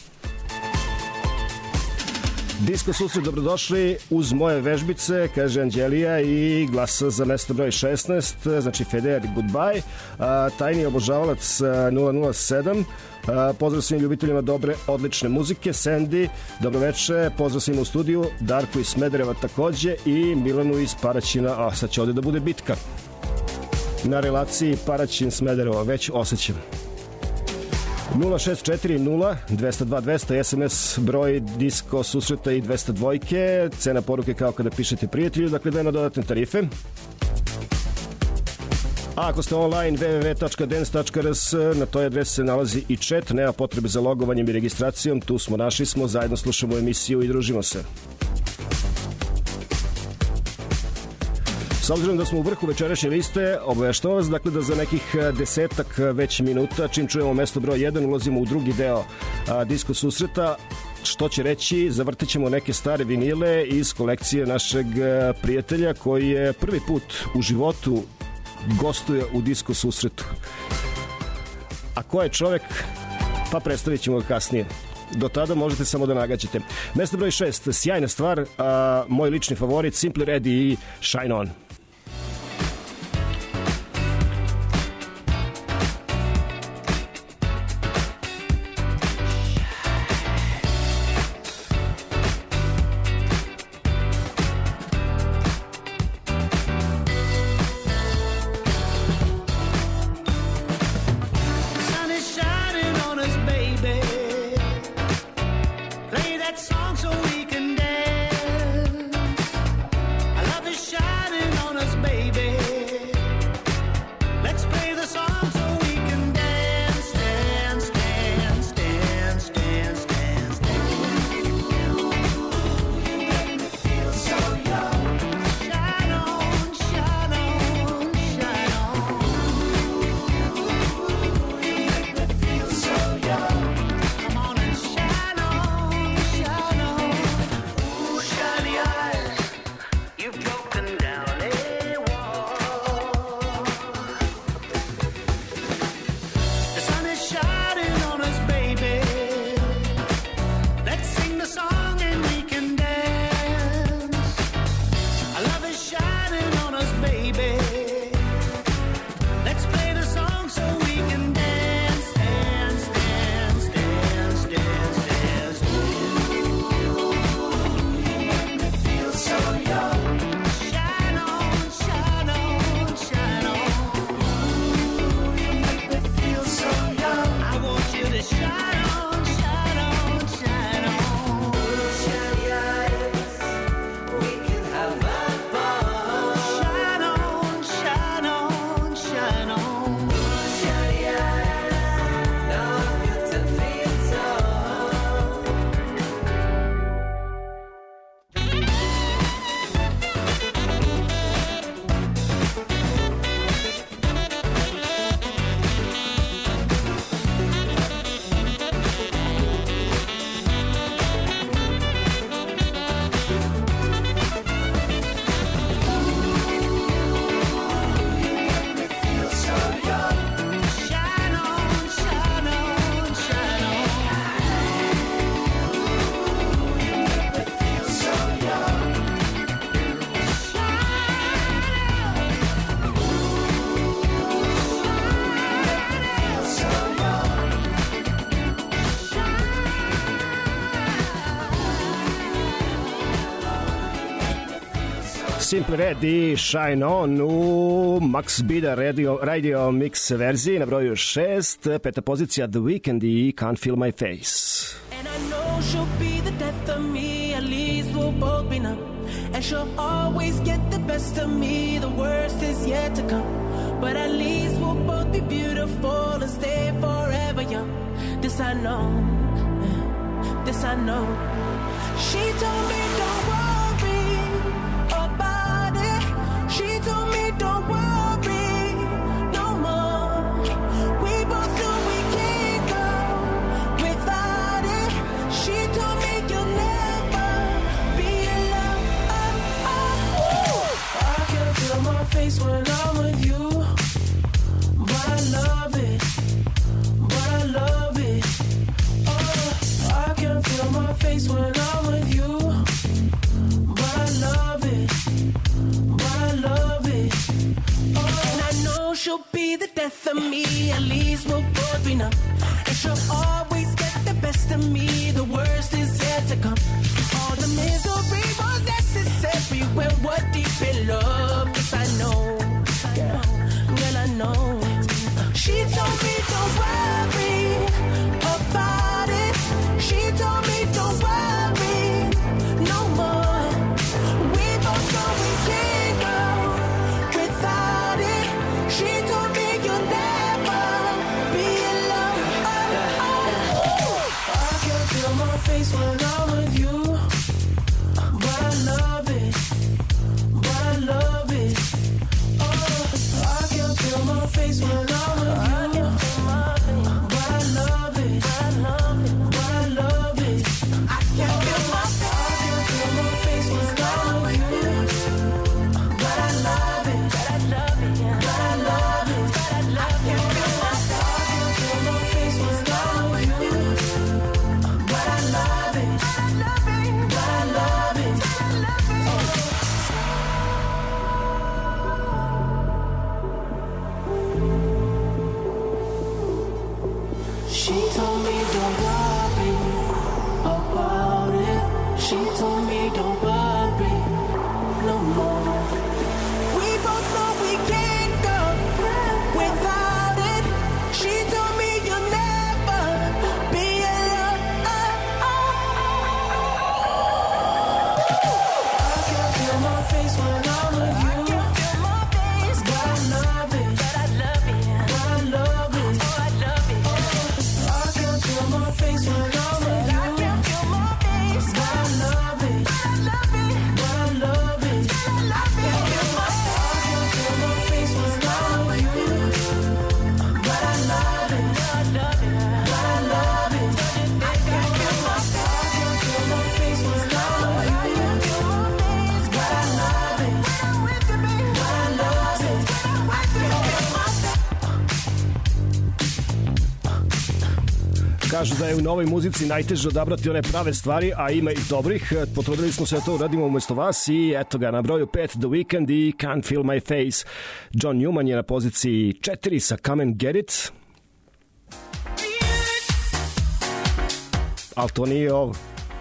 C: Disco Susret, dobrodošli uz moje vežbice, kaže Anđelija, i glasa za mesto broj 16, znači Feder, goodbye. Tajni obožavalac 007, pozdrav svim ljubiteljima dobre, odlične muzike. Sandy, dobroveče, pozdrav svima u studiju. Darko iz Smedereva takođe i Milanu iz Paraćina, a sad će ovde da bude bitka na relaciji Paraćin-Smederevo, već osjećam. 0640 202 200 SMS broj Disco Susreta i 202, cena poruke kao kada pišete prijatelju, dakle dajemo dodatne tarife. A ako ste online, www.dance.rs, na toj adresi se nalazi i chat, nema potrebe za logovanjem i registracijom, tu smo, našli smo, zajedno slušamo emisiju i družimo se. S obzirom da smo u vrhu večerašnje liste, obaveštavam vas dakle da za nekih 10 već minuta, čim čujemo mesto broj 1, ulazimo u drugi deo Disco Susreta, što će reći, zavrtit ćemo neke stare vinile iz kolekcije našeg prijatelja koji je prvi put u životu gostuje u Disco Susretu. A ko je čovek? Pa predstavit ćemo ga kasnije. Do tada možete samo da nagađate. Mesto broj 6, sjajna stvar, moj lični favorit, Simply Red i Shine On. Simply Red i Shine On u Max Bida radio mix verziji na broju 6, peta pozicija The Weeknd i Can't Feel My Face.
I: And I know she'll be the death of me, at least we'll both be numb. And she'll always get the best of me, the worst is yet to come. But at least we'll this I know, this I know. She told me don't worry about it. She told me don't worry no more. We both know we can't go without it. She told me you'll never be alone. I can feel my face when I'm with you, but I love it, but I love it. I can feel my face when I'm with you, but I love it, but I love it. And I know she'll be the death of me, at least we'll both be numb. And she'll always get the best of me, the worst is yet to come. All the misery was necessary when we're deep in love. Yes, I know, girl, I know. She told me don't worry about it. She told me don't worry no more. We both know we can't go without it. She told me you'll never be alone. I can feel my face when I'm with you, but I love it, but I love it. I can feel my face when I'm with you.
C: Kažu da je u novoj muzici najteže odabrati one prave stvari, a ima i dobrih. Potrudili smo se da to uradimo umesto vas i eto ga, na broju 5 The Weeknd i Can't Feel My Face. John Newman je na poziciji 4 sa Come and Get It. Ali to nije ovo.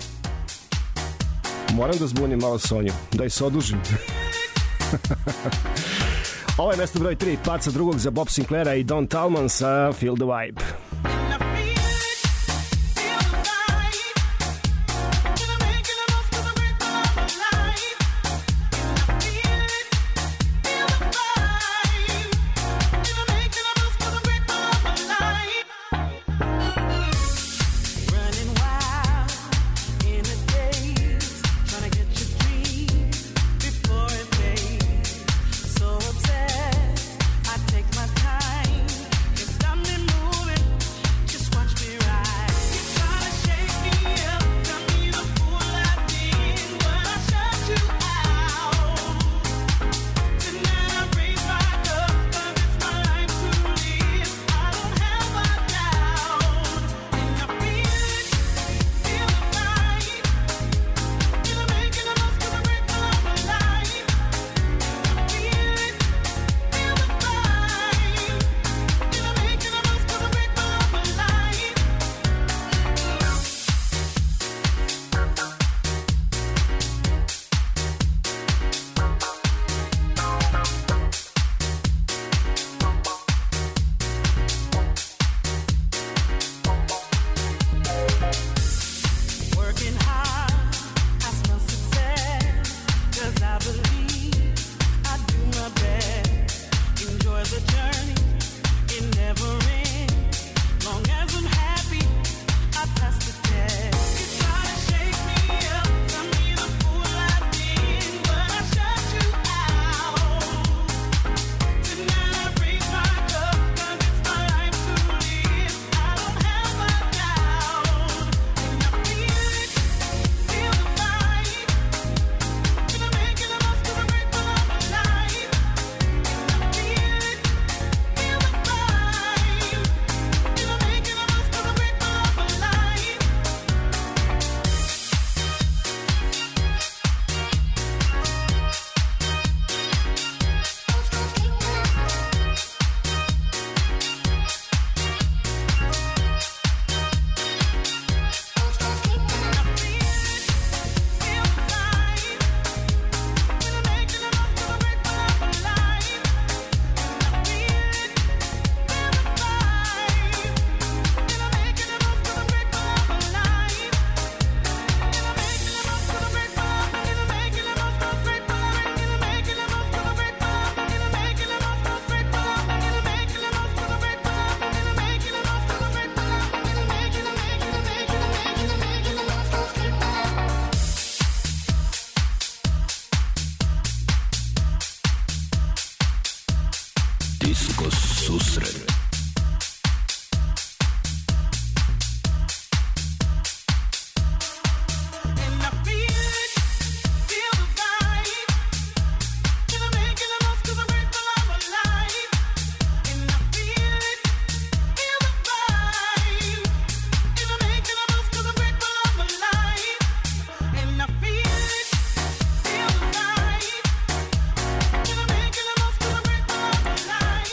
C: Moram da zbunim malo Sonju, da i se odužim. Ovo je mesto broj 3, pad sa drugog za Bob Sinclaira i Don Tallman sa Feel the Vibe.
P: Moving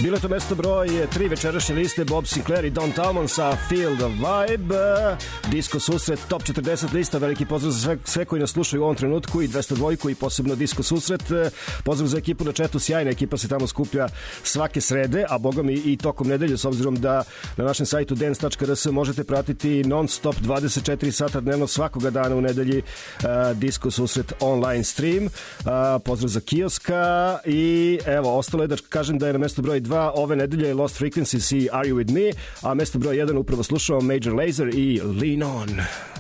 C: Bilo je to mesto broj 3 večerašnje liste, Bob Sinclair i Don Tallman sa Feel the Vibe. Disco susret, top 40 lista. Veliki pozdrav za sve koji nas slušaju u ovom trenutku i 202 i posebno Disco susret. Pozdrav za ekipu na chatu, sjajna ekipa se tamo skuplja svake srede, a boga mi i tokom nedelje, s obzirom da na našem sajtu dance.rs možete pratiti non stop 24 sata dnevno svakoga dana u nedelji Disco susret online stream. Pozdrav za Kioska i evo, ostalo je da kažem da je na mesto broj 2 ove nedelje Lost Frequencies i Are You With Me, a mesto broj 1 upravo slušao Major Lazer i Lean On.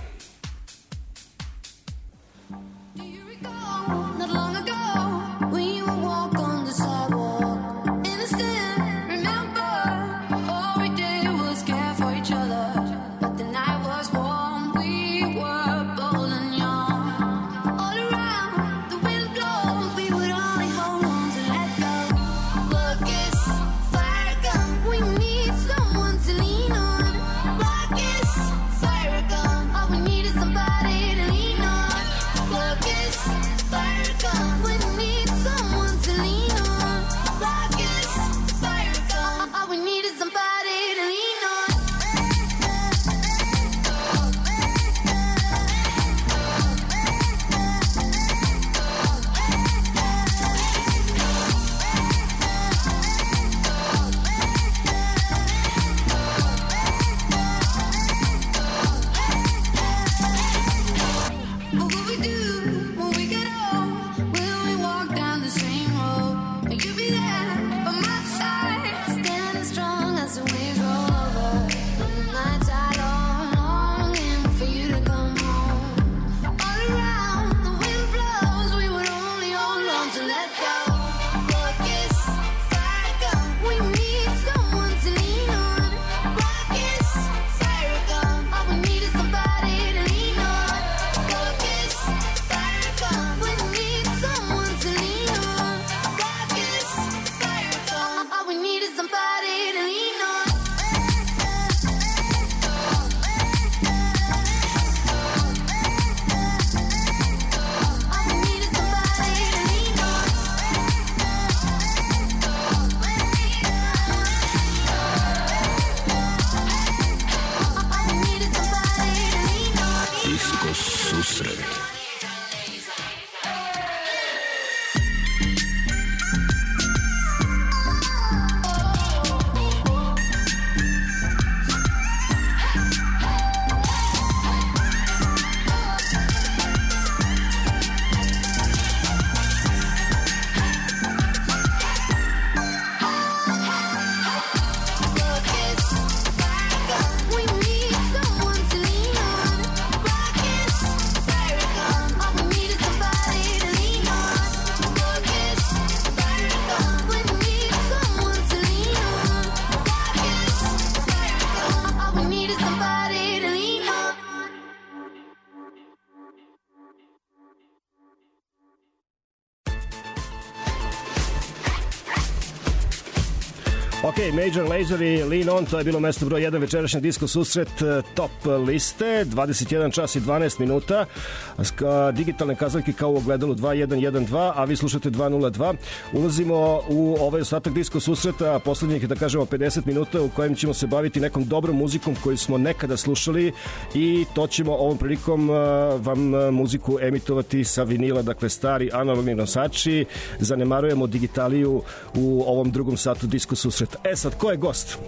C: Ok, Major Lazer i Lean On, to je bilo mesto broj 1 večerašnje Disco susret top liste, 21 čas i 12 minuta, digitalne kazaljke kao u ogledalu 2112, a vi slušate 202. Ulazimo u ovaj ostatak Disco susreta, poslednjih, da kažemo, 50 minuta u kojem ćemo se baviti nekom dobrom muzikom koju smo nekada slušali i to ćemo ovom prilikom vam muziku emitovati sa vinila, dakle stari analogni nosači, zanemarujemo digitaliju u ovom drugom satu Disco susreta. E sad, ko je gost?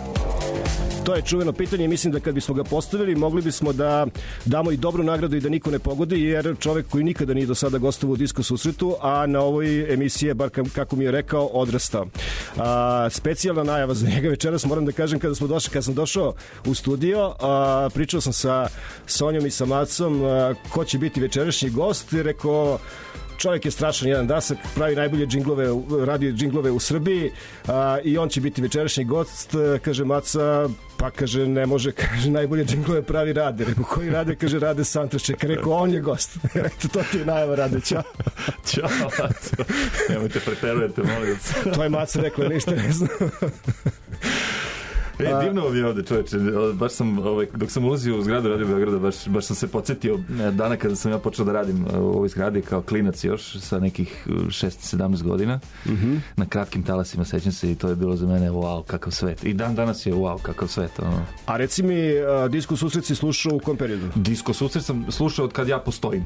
C: To je čuveno pitanje i mislim da kad bismo ga postavili mogli bismo da damo i dobru nagradu i da niko ne pogodi, jer čovek koji nikada nije do sada gostovao u Disco susretu, a na ovoj emisiji je, bar kako mi je rekao, odrastao. Specijalna najava za njega večeras, moram da kažem, kad sam došao u studio, pričao sam sa Sonjom i sa Macom ko će biti večerašnji gost i rekao, čovjek je strašan jedan dasak, pravi najbolje džinglove, radio džinglove u Srbiji i on će biti večerašnji gost. Kaže Maca, pa kaže ne može, kaže najbolje džinglove pravi Rade. Rekao, koji Rade? Kaže Rade Santrašček. Rekao, on je gost. Eto, to ti je najava, Rade, ćao.
P: Ćao, Maca. Nemojte preterujete, molim vas.
C: To je Maca rekla, ništa ne znam.
P: Divno mi je ovde, čoveče. Baš sam, dok sam ulazio u zgradu Radio Beograda, baš sam se podsjetio dana kada sam ja počeo da radim u ovoj zgradi kao klinac još, sa nekih 16-17 godina. Na kratkim talasima, sećam se, i to je bilo za mene wow, kakav svet. I danas je wow, kakav svet.
C: A reci mi, Disko susret si slušao u kom periodu?
P: Disko susret sam slušao od kad ja postojim.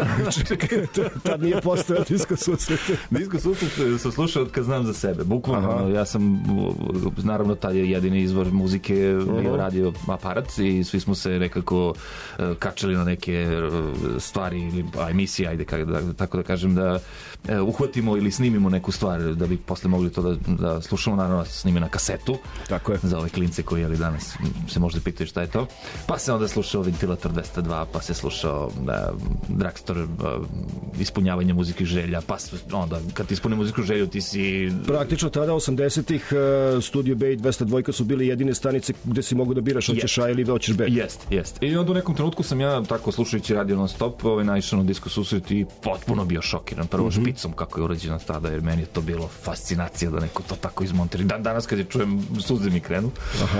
C: Tad nije postojao Disko susret.
P: Disko susret sam slušao od kad znam za sebe. Bukvalno, ja sam, naravno, tad je jedini izvor muzike bio radio aparat i svi smo se nekako kačali na neke stvari ili emisije, ajde tako da kažem, da uhvatimo ili snimimo neku stvar da bi posle mogli to da slušamo, naravno snime na kasetu.
C: Tako je.
P: Za ove klince koji danas se možda pitaju šta je to. Pa se onda slušao Ventilator 202, pa se slušao Dragstor, ispunjavanje muzike želja, pa onda kad ti ispune muziku želju ti si...
C: Praktično tada 80-ih Studio B i 202 su bili jedine stanice gde si mogu da biraš hoćeš A ili hoćeš B.
P: Jest. I onda u nekom trenutku sam ja tako slušajući radio non stop naišao na Disko susret i potpuno bio šokiran. Prvo špicom kako je urađeno tada, jer meni je to bilo fascinacija da neko to tako izmontira. Danas kad je čujem suze mi krenu.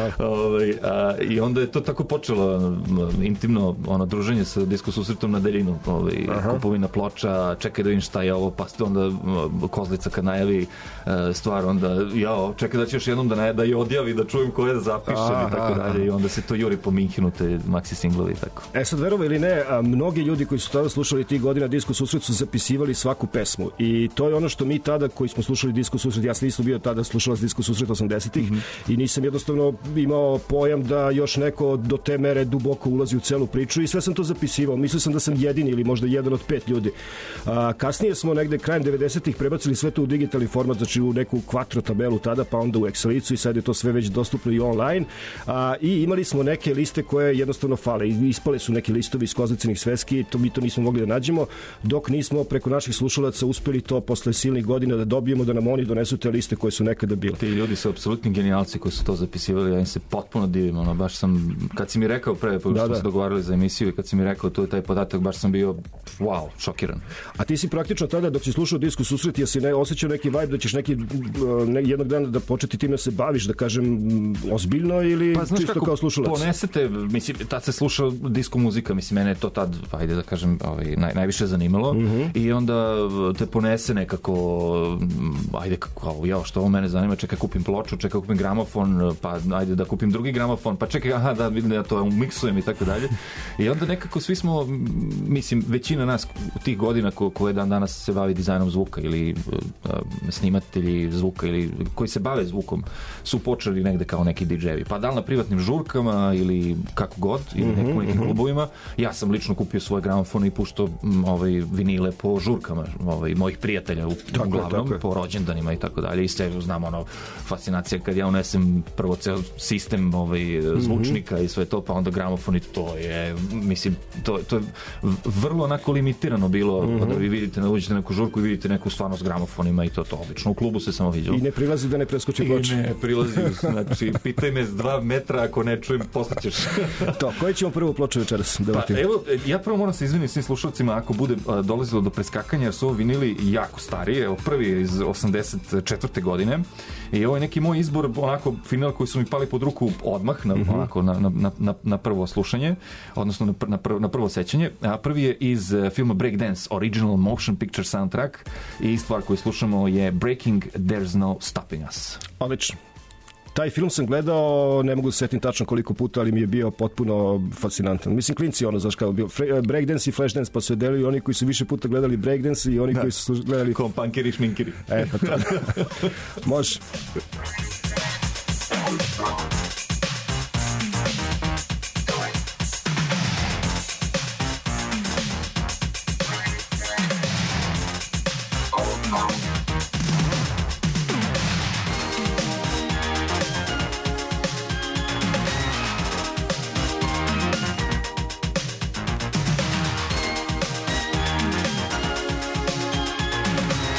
P: I onda je to tako počelo intimno druženje sa Disko susretom na daljinu. Kupovina ploča, čekaj da vidim šta je ovo, pa onda Kozlica kad najavi stvar, onda čekaj da će još jednom da je odjavi, da čujem ko je da zapišem i tako dalje. I onda se to juri po Minhinu, te maxi singlovi i tako.
C: Sad verovo ili ne, mnogi ljudi koji su tada slušali tih godina Disko susret su zapisivali svaku pesmu i to je ono što mi tada koji smo slušali Disko susret, ja sam isto bio tada slušalac Disko susret 80-ih i nisam jednostavno imao pojam da još neko do te mere duboko ulazi u celu priču i sve sam to zapisivao. Mislio sam da sam jedini ili možda jedan od 5 ljudi. Kasnije smo negde krajem 90-ih prebacili sve to u digitalni format, znači u neku quattro tabelu tada, pa onda u Excelicu i sad je to sve već dostupno i online. I imali smo neke liste koje jednostavno fale. Ispale su neki listovi iz Kozlicinih sveski, mi to nismo mogli da nađemo, dok nismo preko naših slušalaca uspeli to posle silnih godina da dobijemo, da nam oni donesu te liste koje su nekada bile.
P: Ti ljudi su apsolutni genijalci koji su to zapisivali, ja im se potpuno divim. Baš sam, kad si mi rekao pre, što smo se dogovarali za emisiju i kad si mi rekao to je taj podatak, baš sam bio wow, šokiran.
C: A ti si praktično tada, dok si slušao Disko susret, jesi osjećao neki vibe da ćeš jednog dana da početi time se baviš, da kažem, ozbiljno ili čisto kao slušalac?
P: Ponesete, mislim, tad se slušao disko muzika, mislim, mene je to tad, ajde da kažem, najviše zanimalo i onda te ponese nekako, ajde, kao, što ovo mene zanima, čekaj kupim ploču, čekaj kupim gramofon, pa ajde da kupim drugi gramofon, pa čekaj, da vidim da ja to miksujem i tako dalje. I onda nekako svi smo, mislim, većina nas u tih godina koje danas se bavi dizajnom zvuka ili snimatelji zvuka ili koji se bave zvukom su počeli negde kao neki DJ-evi. Pa da li na privatnim žurkama ili kako god, ili nekim klubovima. Ja sam lično kupio svoj gramofon i puštao vinile po žurkama mojih prijatelja uglavnom, po rođendanima i tako dalje. I sve znam, fascinacija kad ja unesem prvo ceo sistem zvučnika i sve to, pa onda gramofon i to je, mislim, to je vrlo onako limitirano bilo da vi vidite, uđete neku žurku i vidite neku stvarno s gramofonima i to obično. U klubu se samo viđalo.
C: I ne prilazi da ne preskoči ploče.
P: I ne prilazi, znači, pitaj me s 2 metra, ako ne čujem, postaćeš.
C: To, koji ćemo prvu ploču večeras?
P: Pa, evo, ja prvo moram se izviniti svim slušalcima ako bude dolazilo do preskakanja, jer su ovo vinili jako stari. Evo, prvi je iz 84. godine i ovo je neki moj izbor, onako, final koji su mi pali pod ruku odmah, na prvo slušanje, odnosno na prvo sećanje. A prvi je iz filma Breakdance, Original Motion Picture Soundtrack i stvar koju slušamo je Breaking There's No Stopping Us.
C: Odlično. Taj film sam gledao, ne mogu da se setim tačno koliko puta, ali mi je bio potpuno fascinantan. Mislim, klinci, znaš kao bio breakdance i flashdance, pa su delili oni koji su više puta gledali breakdance i oni koji su gledali...
P: Kompankeri, šminkeri.
C: Pa to. Može.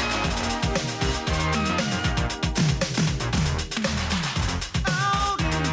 N: Out in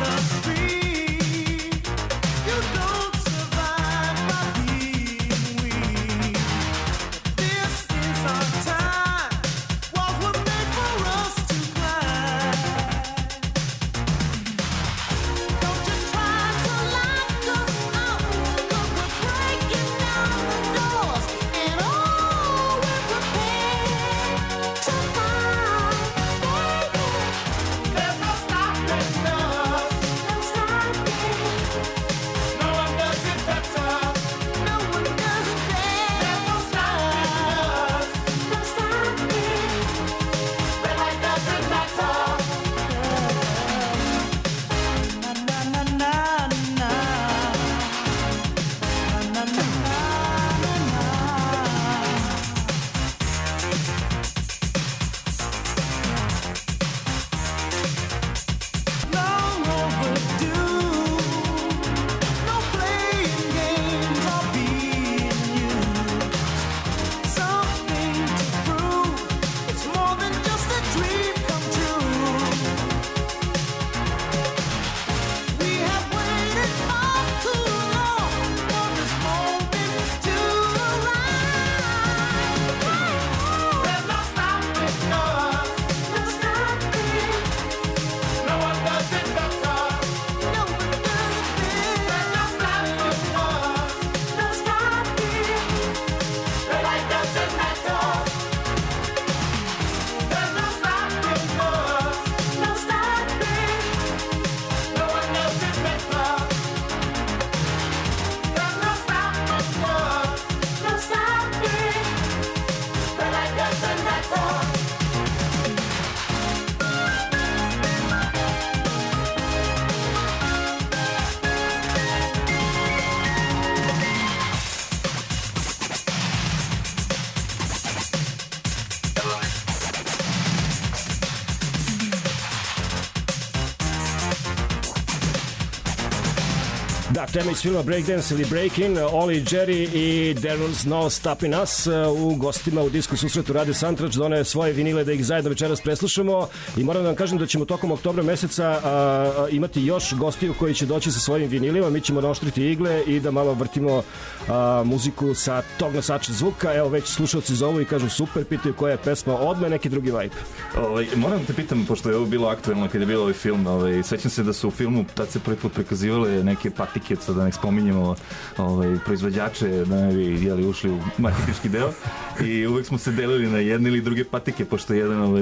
C: Da, tema iz filma Breakdance ili Breakin, Oli, Jerry i There Was No Stopping Us u gostima u disku susretu Radio Santrač, doneo svoje vinile da ih zajedno večeras preslušamo i moram da vam kažem da ćemo tokom oktobra meseca imati još gostiju koji će doći sa svojim vinilima, mi ćemo naoštriti igle i da malo vrtimo muziku sa tog nosača zvuka. Evo već slušalci zovu i kažu super, pitaju koja je pesma, odmah neki drugi vibe.
P: Moram te pitam, pošto je ovo bilo aktuelno kad je bilo ovaj film, sećam se da su u filmu tad se prvi put prikazivale neke patike, sad da ne spominjemo proizvođače, da ne bi ušli u marketinški deo, i uvek smo se delili na jedne ili druge patike, pošto jedan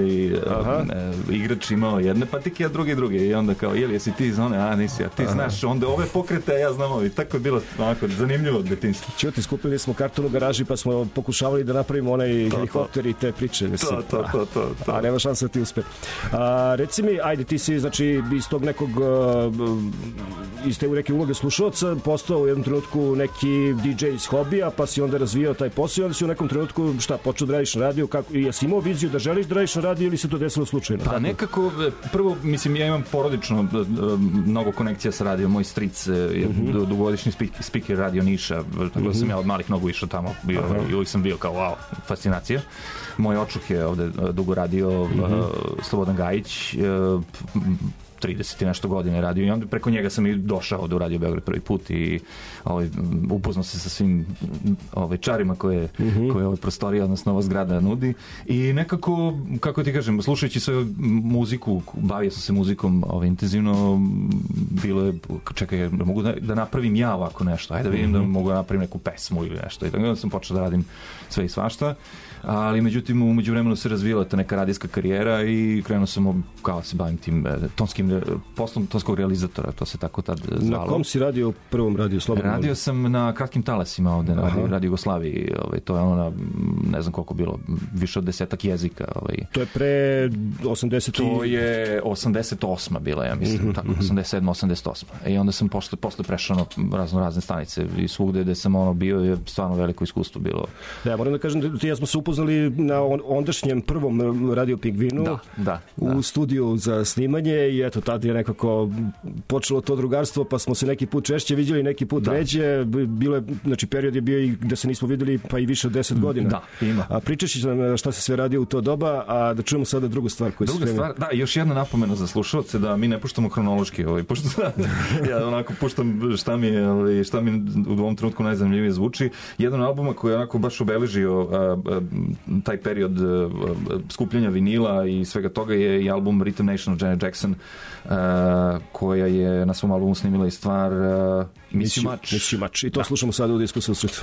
P: igrač imao jedne patike, a druge, i onda kao, jesi ti iz one, a nisi, a ti znaš onda ove pokrete, a ja znam ovi, tako je bilo onako zanimljivo od detinjstva.
C: Čuti, skupili smo karton u garaži pa smo pokušavali da napravimo onaj helikopter i te priče.
P: To.
C: A nema šansa da ti uspe. Reci mi, ajde, ti si znači iz tog nekog iz te neke uloge slušalca postao u jednom trenutku neki DJ iz hobija, pa si onda razvijao taj posao i onda si u nekom trenutku počeo da radiš na radiju, jesi imao viziju da želiš da radiš na radiju ili se to desilo slučajno?
P: Pa nekako, prvo, mislim, ja imam porodično mnogo konekcija sa radijom, moj stric je dugogodišnji speaker radio Niša, tako da sam ja od malih nogu išao tamo i uvijek sam bio kao wow, fascinacija. Moj očuk je ovde dugo radio, Slobodan Gajić, 30 i nešto godine radio i onda preko njega sam i došao do Radio Beograd prvi put i upoznao se sa svim čarima koje prostorija, odnosno ova zgrada nudi i nekako, kako ti kažem, slušajući svoju muziku, bavio sam se muzikom intenzivno, bilo je, čekaj, mogu da napravim ja ovako nešto, ajde da vidim da mogu da napravim neku pesmu ili nešto i tako sam počeo da radim sve i svašta, ali međutim u međuvremenu se razvijala ta neka radijska karijera i krenuo sam kao se bavim tim poslom tonskog realizatora, to se tako tad zvalo.
C: Na kom si radio u prvom radiju Slobodno?
P: Radio sam na kratkim talasima ovde na Radio Jugoslaviji, to je ono na ne znam koliko bilo, više od 10 jezika.
C: To je pre 80...
P: To je 88 bila, ja mislim, tako, 87, 88. I onda sam posle prešao na razne stanice i svugde gde sam bio je stvarno veliko iskustvo bilo.
C: Da, moram da kažem da ti ja smo se upoznali na ondašnjem prvom Radio Pingvinu u studiju za snimanje i eto, tad je nekako počelo to drugarstvo, pa smo se neki put češće vidjeli, neki put ređe, znači period je bio i da se nismo vidjeli pa i više od 10 godina.
P: Da, ima.
C: A pričaš nam šta se sve radio u to doba, a da čujemo sada drugu stvar koju se spremio.
P: Da, još jedna napomena za slušalce, da mi ne puštamo hronološki, pošto ja onako puštam šta mi u ovom trenutku najzanimljivije zvuči. Jedan albuma koji je onako baš obeležio taj period skupljanja vinila i svega toga je i album Rhythm Nation of Janet Jackson, koja je na svom albumu snimila i stvar Miss You Much.
C: I to slušamo sada u disku susretu.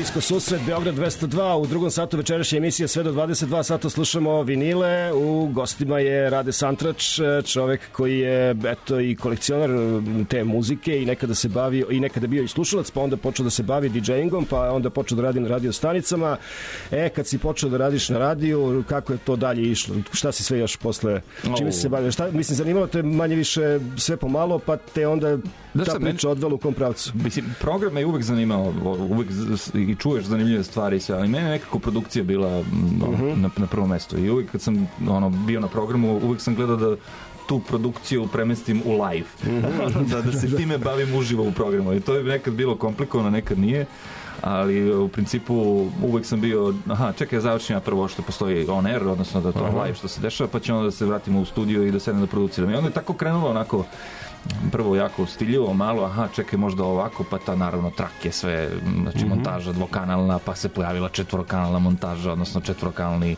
C: Disko susret Beograd 202. U drugom satu večerašnje emisije sve do 22 sata slušamo vinile. U gostima je Rade Santrač, čovek koji je eto i kolekcionar te muzike i nekada se bavio i nekada bio i slušalac, pa onda počeo da se bavi DJ-ingom, pa onda počeo da radi na radio stanicama. Kad si počeo da radiš na radiju, kako je to dalje išlo? Šta si sve još posle? Čime si se bavio? Šta, mislim, zanimalo te manje više sve pomalo, pa te onda ta priča odvela u kom pravcu?
P: Mislim, program me uvek zanimao, uvek i čuješ zanimljive stvari i sve, ali mene nekako produkcija bila na prvom mestu i uvek kad sam bio na programu, uvek sam gledao da tu produkciju premestim u live. Da se time bavim uživo u programu. I to je nekad bilo komplikovano, nekad nije. Ali u principu uvek sam bio, čekaj, završim ja prvo što postoji on air, odnosno da to live što se dešava, pa će onda da se vratimo u studio i da sedem da produciram. I onda je tako krenulo onako prvo jako stiljivo, malo, čekaj, možda ovako, pa ta naravno trake sve, znači montaža dvokanalna, pa se pojavila četvorokanalna montaža, odnosno četvorokanalni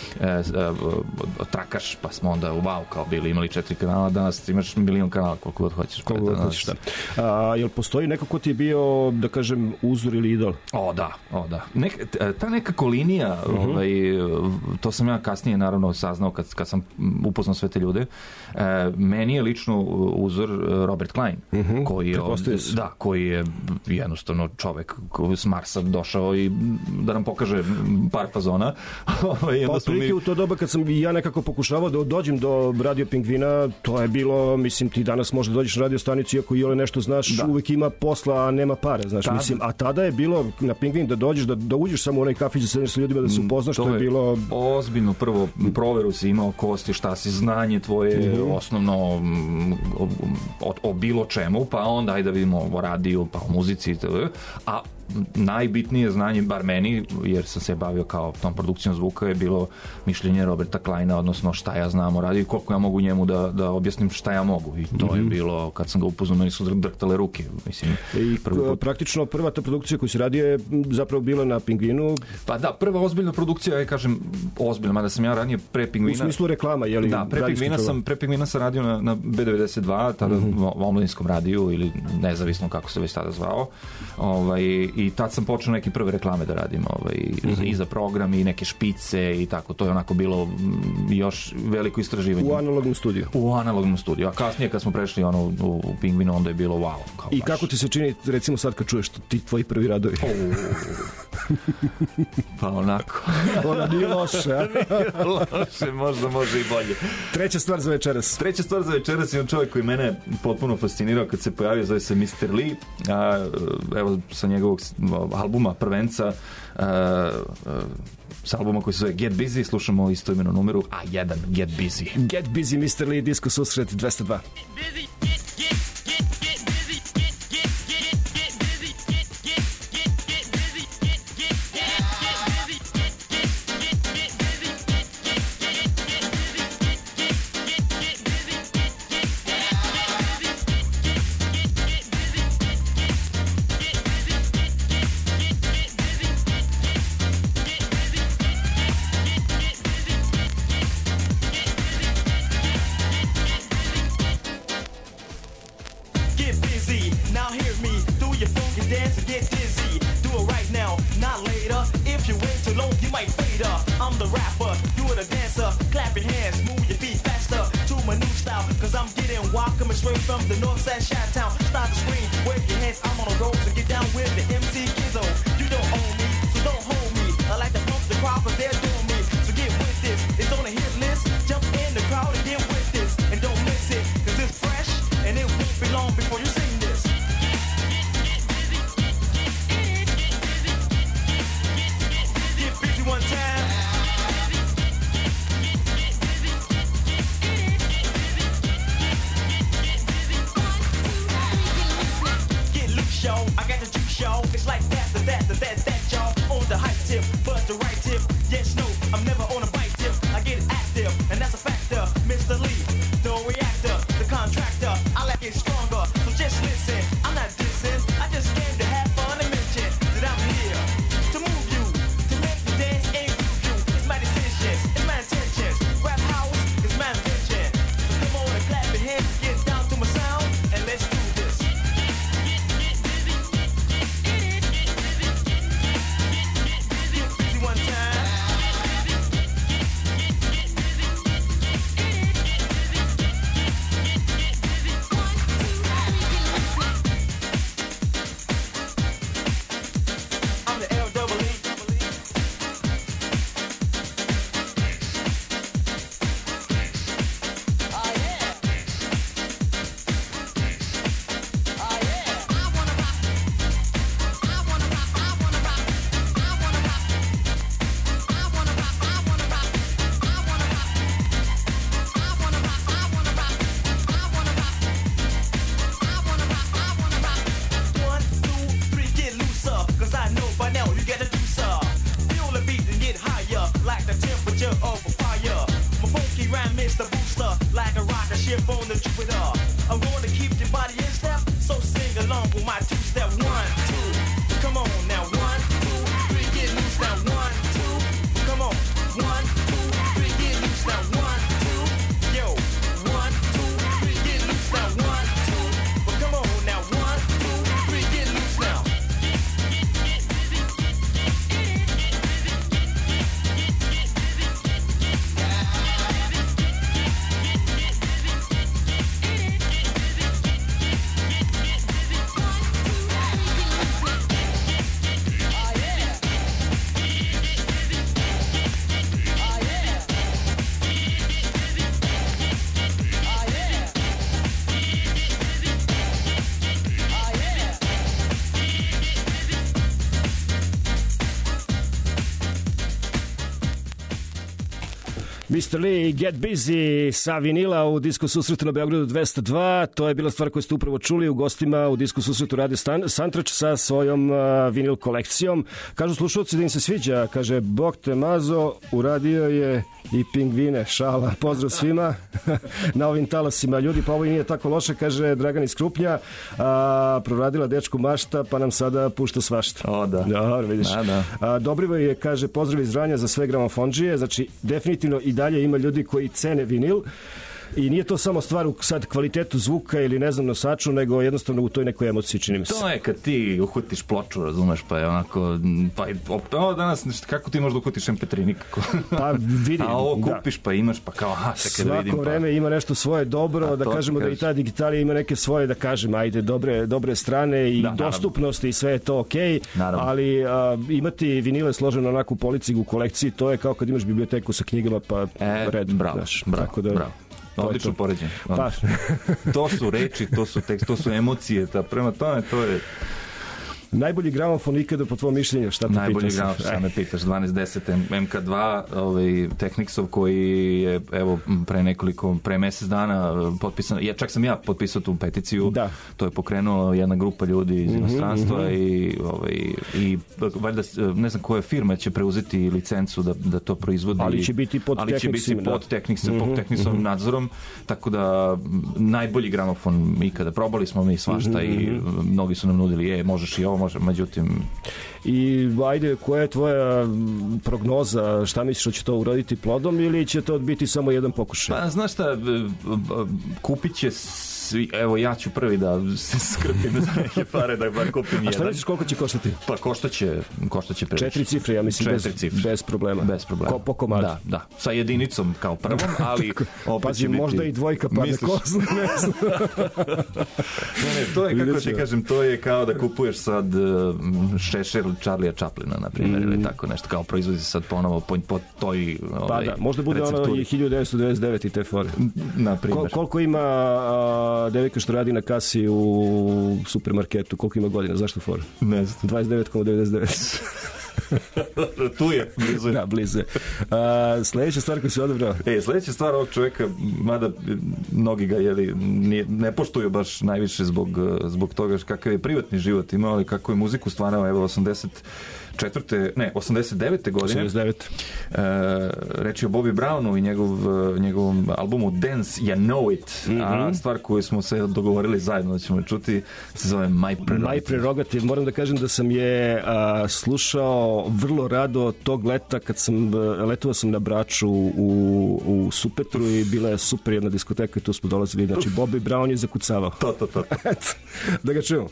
P: trakaš, pa smo onda kao bili imali 4 kanala, danas imaš milion kanala, koliko god hoćeš.
C: Jel postoji neko ko ti je bio, da kažem, uzor ili idol?
P: O da. Ta nekako linija, to sam ja kasnije naravno saznao kad sam upoznao sve te ljude, meni je lično uzor Robert Klein, koji je jednostavno čovek s Marsa došao i da nam pokaže par fazona.
C: Otprilike u to doba kad sam ja nekako pokušavao da dođem do Radio Pingvina, to je bilo, mislim, ti danas možda dođeš na radio stanicu, iako i ole nešto znaš, uvek ima posla, a nema pare, znaš, mislim, a tada je bilo na Pingvin da dođeš, da uđeš samo u onaj kafić, da sedneš sa ljudima, da se upoznaš, to je bilo...
P: Ozbiljno, prvo proveru si imao kosti, šta si, znanje tvoje, osnovno o bilo čemu, pa onda ajde da vidimo o radiju, pa o muzici, a najbitnije znanje, bar meni, jer sam se bavio kao tom produkcijom zvuka, je bilo mišljenje Roberta Kleina, odnosno šta ja znam o radiju i koliko ja mogu njemu da objasnim šta ja mogu. I to je bilo, kad sam ga upoznao, meni su drhtale ruke. Mislim,
C: praktično prva ta produkcija koju se radio je zapravo bila na Pingvinu.
P: Pa da, prva ozbiljna produkcija, ja kažem ozbiljna, mada sam ja ranije pre Pingvina...
C: U smislu reklama, je li?
P: Da, pre Pingvina sam radio na B92, tada u omladinskom radiju, ili nezavisno kako se već tada zvao. I tad sam počeo neke prve reklame da radim i za program i neke špice i tako, to je onako bilo još veliko istraživanje.
C: U analognom studiju?
P: U analognom studiju, a kasnije kad smo prešli u Pingvinu, onda je bilo wow.
C: I kako ti se čini, recimo sad kad čuješ ti tvoji prvi radovi?
P: Pa onako.
C: Ona nije loše, a?
P: Loše, možda može i bolje.
C: Treća stvar za večeras
P: je čovjek koji mene potpuno fascinirao kad se pojavio, zove se Mr. Lee, evo sa njegovog albuma prvenca, s albuma koji se zove Get Busy, slušamo istoimenu numeru A1, Get Busy.
C: Get Busy, Mr. Lee, Disko susret 202.
Q: Show, I got the juice show. ship on the Jupiter. I'm going to keep your body in step, so sing along with my two-step. 1, 2, come on now. 1, 2, 3, get loose now. 1, 2, come on. 1, 2, 3, get loose now. 1, 2, yo. 1, 2, 3, get loose now. 1, 2, but come on now. 1, 2, 3, get loose now.
C: Mr. Lee, Get Busy sa vinila u Disko susretu na Beogradu 202. To je bila stvar koju ste upravo čuli u gostima u Disko susretu radi Santrač sa svojom vinil kolekcijom. Kažu slušalci da im se sviđa. Kaže, Bog te mazo, uradio je i pingvine. Šala. Pozdrav svima na ovim talasima. Ljudi, pa ovo i nije tako loše, kaže Dragan iz Krupnja. Proradila dečku mašta, pa nam sada pušta svašta.
P: O, da.
C: Dobro, vidiš.
P: Da.
C: Dobrivo je, kaže, pozdrav iz Vranja za sve gramofondžije. Znači, definitivno i dalje ima ljudi koji cene vinil i nije to samo stvar u sad kvalitetu zvuka ili ne znam nosaču, nego jednostavno u toj nekoj emociji, čini mi se.
P: To je kad ti uhutiš ploču, razumeš, pa je onako danas kako ti možda uhutiš MP3 nikako.
C: Pa vidim.
P: A ovo kupiš pa imaš pa kao čekaj da vidim.
C: Svako vreme ima nešto svoje dobro, da kažemo da i ta digitalija ima neke svoje, da kažem, ajde, dobre strane i dostupnosti i sve je to okej, ali imati vinile složeno onako u policigu u kolekciji, to je kao kad imaš biblioteku sa knjigama, pa red.
P: Bravo. Odlično poređenje. To su reči, to su tekst, to su emocije, prema tome to je...
C: Najbolji gramofon ikada po tvojom mišljenju, šta te pitaš?
P: Najbolji gramofon, šta me pitaš, 1210 MK2, Technicsov koji je, evo, pre mesec dana potpisan, čak sam ja potpisao tu peticiju, to je pokrenuo jedna grupa ljudi iz inostranstva i valjda, ne znam koja firma će preuzeti licencu da to proizvodi.
C: Ali će biti pod
P: Technicsom nadzorom, tako da najbolji gramofon ikada. Probali smo mi svašta i mnogi su nam nudili, možeš i ovo, međutim...
C: I ajde, koja je tvoja prognoza, šta misliš da će to uroditi plodom ili će to biti samo jedan pokušaj?
P: Pa znaš šta, kupit će evo ja ću prvi da se skrpim za neke pare da bar kupim jedan.
C: A šta misliš koliko će koštati?
P: Pa koštaće previše.
C: 4 cifre, ja mislim, bez problema.
P: Bez problema.
C: Po komadu.
P: Da. Sa jedinicom kao prvom, ali opet će biti...
C: možda i dvojka pa neko zna.
P: To je, kako ti kažem, to je kao da kupuješ sad šešir Charlija Chaplina, na primjer, ili tako nešto, kao proizvodi se sad ponovo po toj
C: pa da, možda bude ono i 1999 i te fore.
P: Na primjer.
C: Koliko ima devojka što radi na kasi u supermarketu, koliko ima godina, zašto for?
P: Ne znam.
C: 29,99.
P: Tu je, blizu.
C: Da, blizu. Sljedeća stvar koju si odabrao?
P: Sljedeća stvar ovog čovjeka, mada mnogi ga ne poštuju baš najviše zbog toga kakav je privatni život imao, ali kako je muziku stvarao, evo 89. godine.
C: 89.
P: Reč je o Bobby Brownu i njegovom albumu Dance, You Know It. A stvar koju smo se dogovorili zajedno da ćemo čuti se zove My Prerogative.
C: My Prerogative. Moram da kažem da sam je slušao vrlo rado tog leta kad letovao sam na Braču u Supetru i bila je super jedna diskoteka i tu smo dolazili. Znači Bobby Brown je zakucavao.
P: To.
C: Da ga čujemo.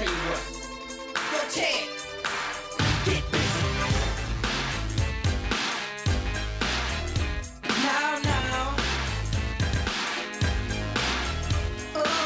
Q: tell you what. Go Ted, get busy. Now. Ooh. Oh.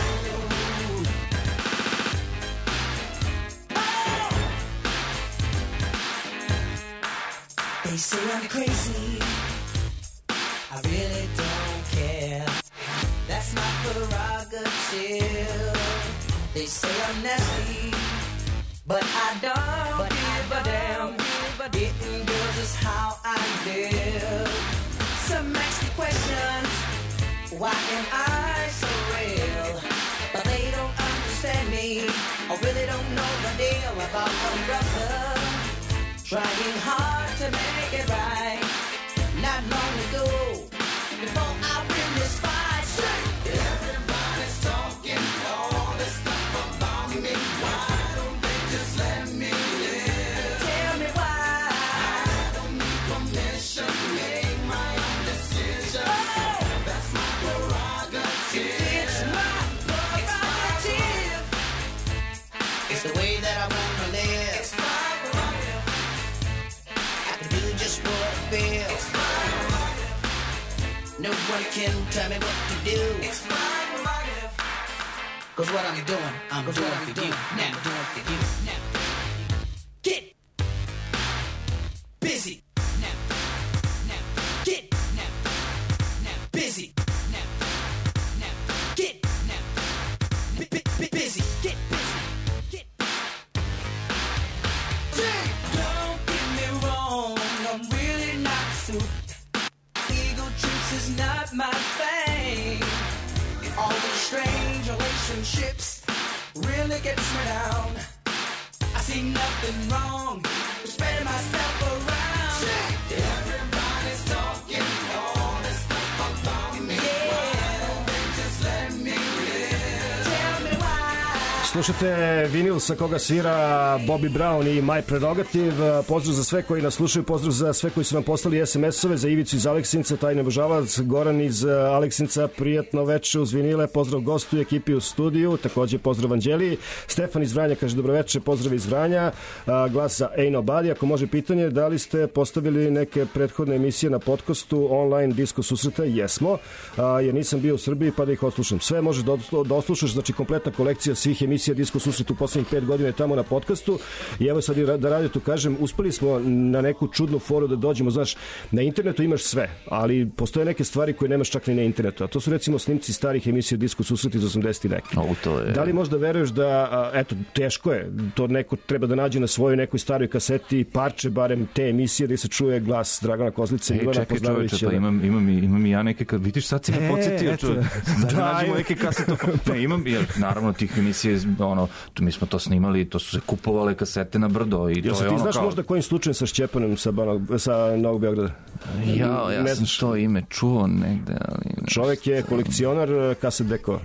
Q: They say I'm crazy. I really don't care. That's my prerogative. They say I'm nasty, but I don't give a damn. Getting girls is how I live. Some ask me questions, why am I so real? But they don't understand me, or really don't know the deal about my brother. Trying hard to make it right. Not long ago, before I win this fight, everybody's talking all this stuff about me. Why don't they just let me live? Tell me why. I don't need permission, make my own decisions. Oh, that's my prerogative. It's my prerogative. It's the way that I wanna live. It's my prerogative. I can do just what I feel. It's my prerogative. No one can tell me what to do. It's my prerogative. Cause what I'm doing, I'm doing for you. Now, doing for you. Now, get busy. Now, get busy. Now, get busy. Get busy. Don't get me wrong, I'm really not suited. Ego trips is not my thing. All these strange relationships really gets me down. I see nothing wrong with spreading myself around. Everybody's talking all this stuff about me. Why don't they just let me live? Tell me why.
C: Slušate vinil sa koga svira Bobby Brown i My Prerogative. Pozdrav za sve koji nas slušaju, pozdrav za sve koji su nam poslali SMS-ove, za Ivicu iz Aleksinca, tajni obožavac, Goran iz Aleksinca, prijatno veče uz vinile, pozdrav gostu i ekipi u studiju, takođe pozdrav Anđeliji. Stefan iz Vranja kaže dobro veče, pozdrav iz Vranja, glas za Ain't Nobody. Ako može pitanje, da li ste postavili neke prethodne emisije na podcastu online Disko susreta? Jesmo, jer nisam bio u Srbiji pa da ih oslušam. Sve može da oslušaš, znači kompletna kolekcija svih emisija Disko susret u poslednjih 5 godina je tamo na podcastu. I evo sad da radio tu kažem, uspeli smo na neku čudnu foru da dođemo, znaš, na internetu imaš sve, ali postoje neke stvari koje nemaš čak ni na internetu, a to su recimo snimci starih emisija Disko susret iz 80 i neke. Da li možda veruješ da, eto, teško je, to neko treba da nađe na svojoj nekoj staroj kaseti parče, barem te emisije da se čuje glas Dragana Kozlice, Milana Pozdravljevića.
P: Čekaj čoveče, pa imam i ja neke, vidiš sad si me podsjetio, da nađemo neke kasetofone. Ne, imam, jer naravno tih emisija, ono, mi smo to snimali, to su se kupovale kasete na brdo i to je ono kao... Ti
C: znaš možda kojim slučajem sa Šćepanom sa Novog Beograda?
P: Ja sam to ime čuo negde, ali...
C: Čovek je kolekcionar kaset dekova.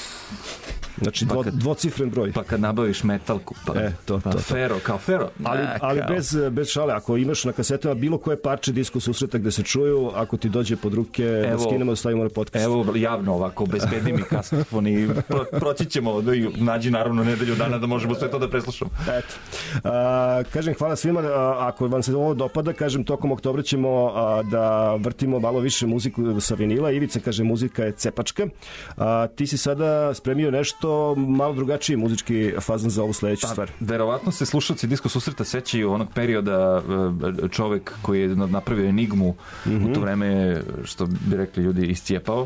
C: Znači dvocifren broj.
P: Pa kad nabaviš metalku, to. Fero, kao Fero.
C: Ali bez šale, ako imaš na kasetama bilo koje parče Disko susreta gde se čuju, ako ti dođe pod ruke, da skinemo, da stavimo na podcast.
P: Evo, javno ovako, bezbedi mi kasetofon i proći ćemo, nađi naravno nedelju dana da možemo sve to da preslušamo.
C: Eto. Kažem, hvala svima, ako vam se ovo dopada, kažem, tokom oktobra ćemo da vrtimo malo više muziku sa vinila. Ivica kaže, muzika je cepačka. Ti si sada spremio nešto malo drugačiji muzički fazan za ovu sledeću stvar.
P: Verovatno se slušalci Disko susreta sećaju onog perioda, čovek koji je napravio Enigmu u to vreme, što bi rekli ljudi, iscijepao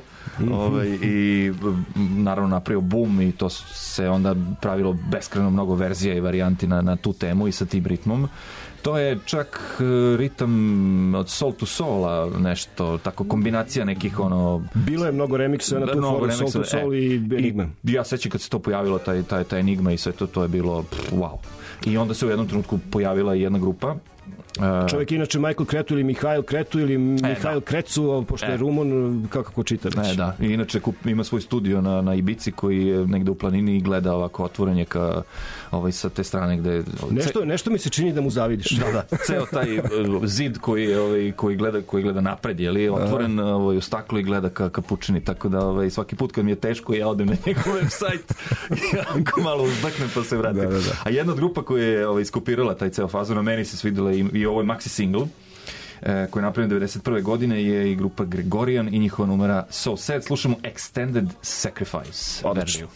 P: i naravno napravio boom i to se onda pravilo beskrajno mnogo verzija i varijanti na tu temu i sa tim ritmom. To je čak ritam od Soul to Soul-a, nešto, tako kombinacija nekih ono...
C: Bilo je mnogo remiksa na tu foru Soul to Soul i Enigma.
P: Ja sećam kad se to pojavilo, taj Enigma i sve to je bilo wow. I onda se u jednom trenutku pojavila jedna grupa
C: Čovjek inače Michael Cretu ili Mihajl Cretu ili Mihajl Krecu, pošto je Rumun, kako čita već.
P: Da. I inače ima svoj studio na Ibici koji je negde u planini i gleda ovako otvorenje ka sa te strane gde...
C: Nešto mi se čini da mu zavidiš.
P: Da. Ceo taj zid koji gleda napred, je otvoren u staklu i gleda ka pučini, tako da svaki put kad mi je teško ja odem na njegov website i malo uzdaknem pa se vratim. Da. A jedna od grupa koja je iskopirala taj ceo fazon, a meni se svidjela i ovo je maxi single koji je napravljen 1991. godine, je i grupa Gregorian i njihova numera So Sad. Slušamo Extended Sacrifice verziju.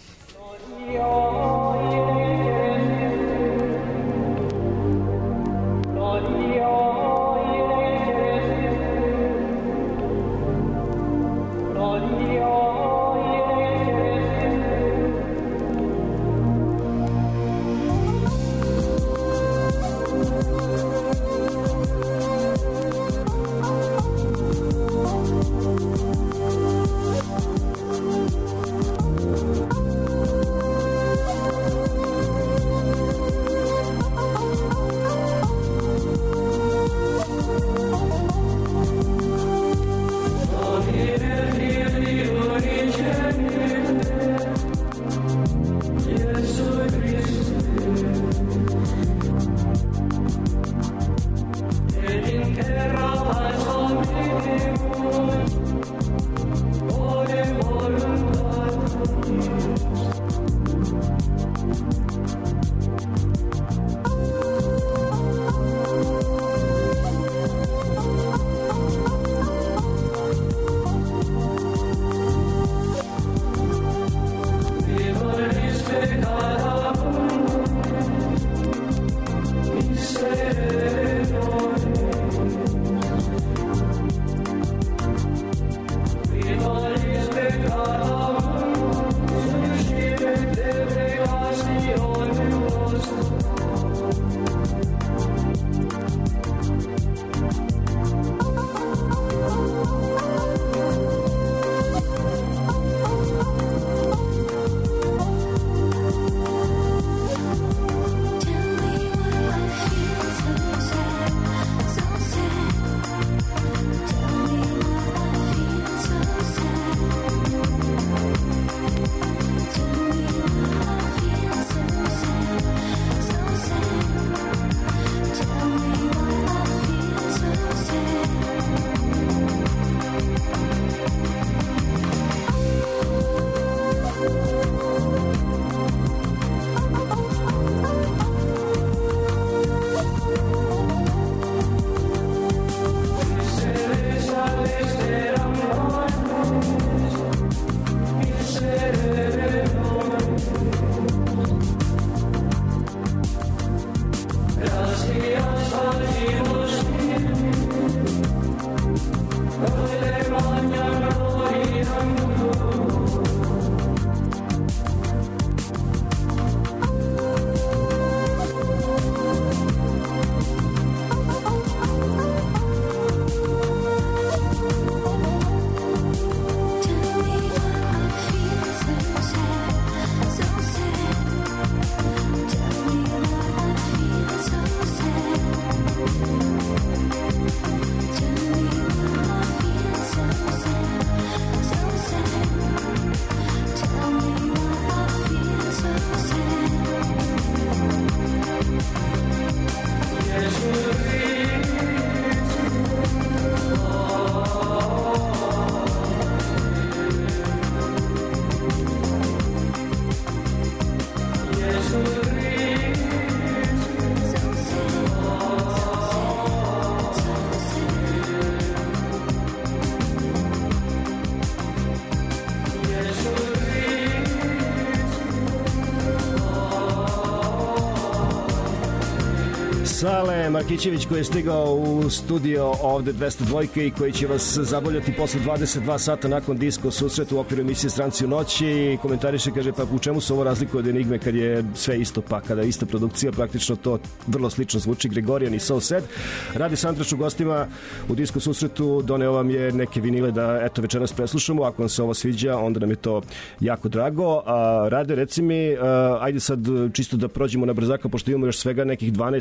C: Sale Markićević koji je stigao u studio ovde 202 i koji će vas zaboljati posle 22 sata nakon disko susret u okviru emisije Stranci u noći. Komentariše, kaže, pa u čemu se ovo razlikuje od Enigme kad je sve isto, pa kada je ista produkcija, praktično to vrlo slično zvuči. Gregorian i So Sad. Radi Santrač u gostima u disko susretu, doneo vam je neke vinile da eto večeras preslušamo. Ako vam se ovo sviđa, onda nam je to jako drago. Rade, reci mi, ajde sad čisto da prođemo na brzaka, pošto imamo još svega nekih 12 minuta da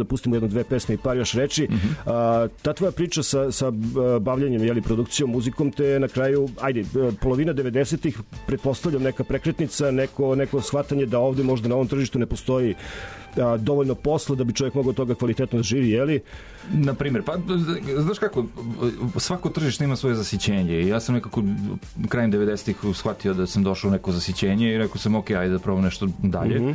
C: pustimo jedno, dve pesme i par još reči. Ta tvoja priča sa bavljanjem, produkcijom, muzikom, te na kraju, polovina 90-ih, pretpostavljam neka prekretnica, neko shvatanje da ovde možda na ovom tržištu ne postoji dovoljno posla da bi čovjek mogao od toga kvalitetno da živi, jeli?
P: Na primjer, pa znaš kako, svako tržište ima svoje zasićenje i ja sam nekako krajem 90-ih shvatio da sam došao u neko zasićenje i rekao sam ok, ajde da probam nešto dalje.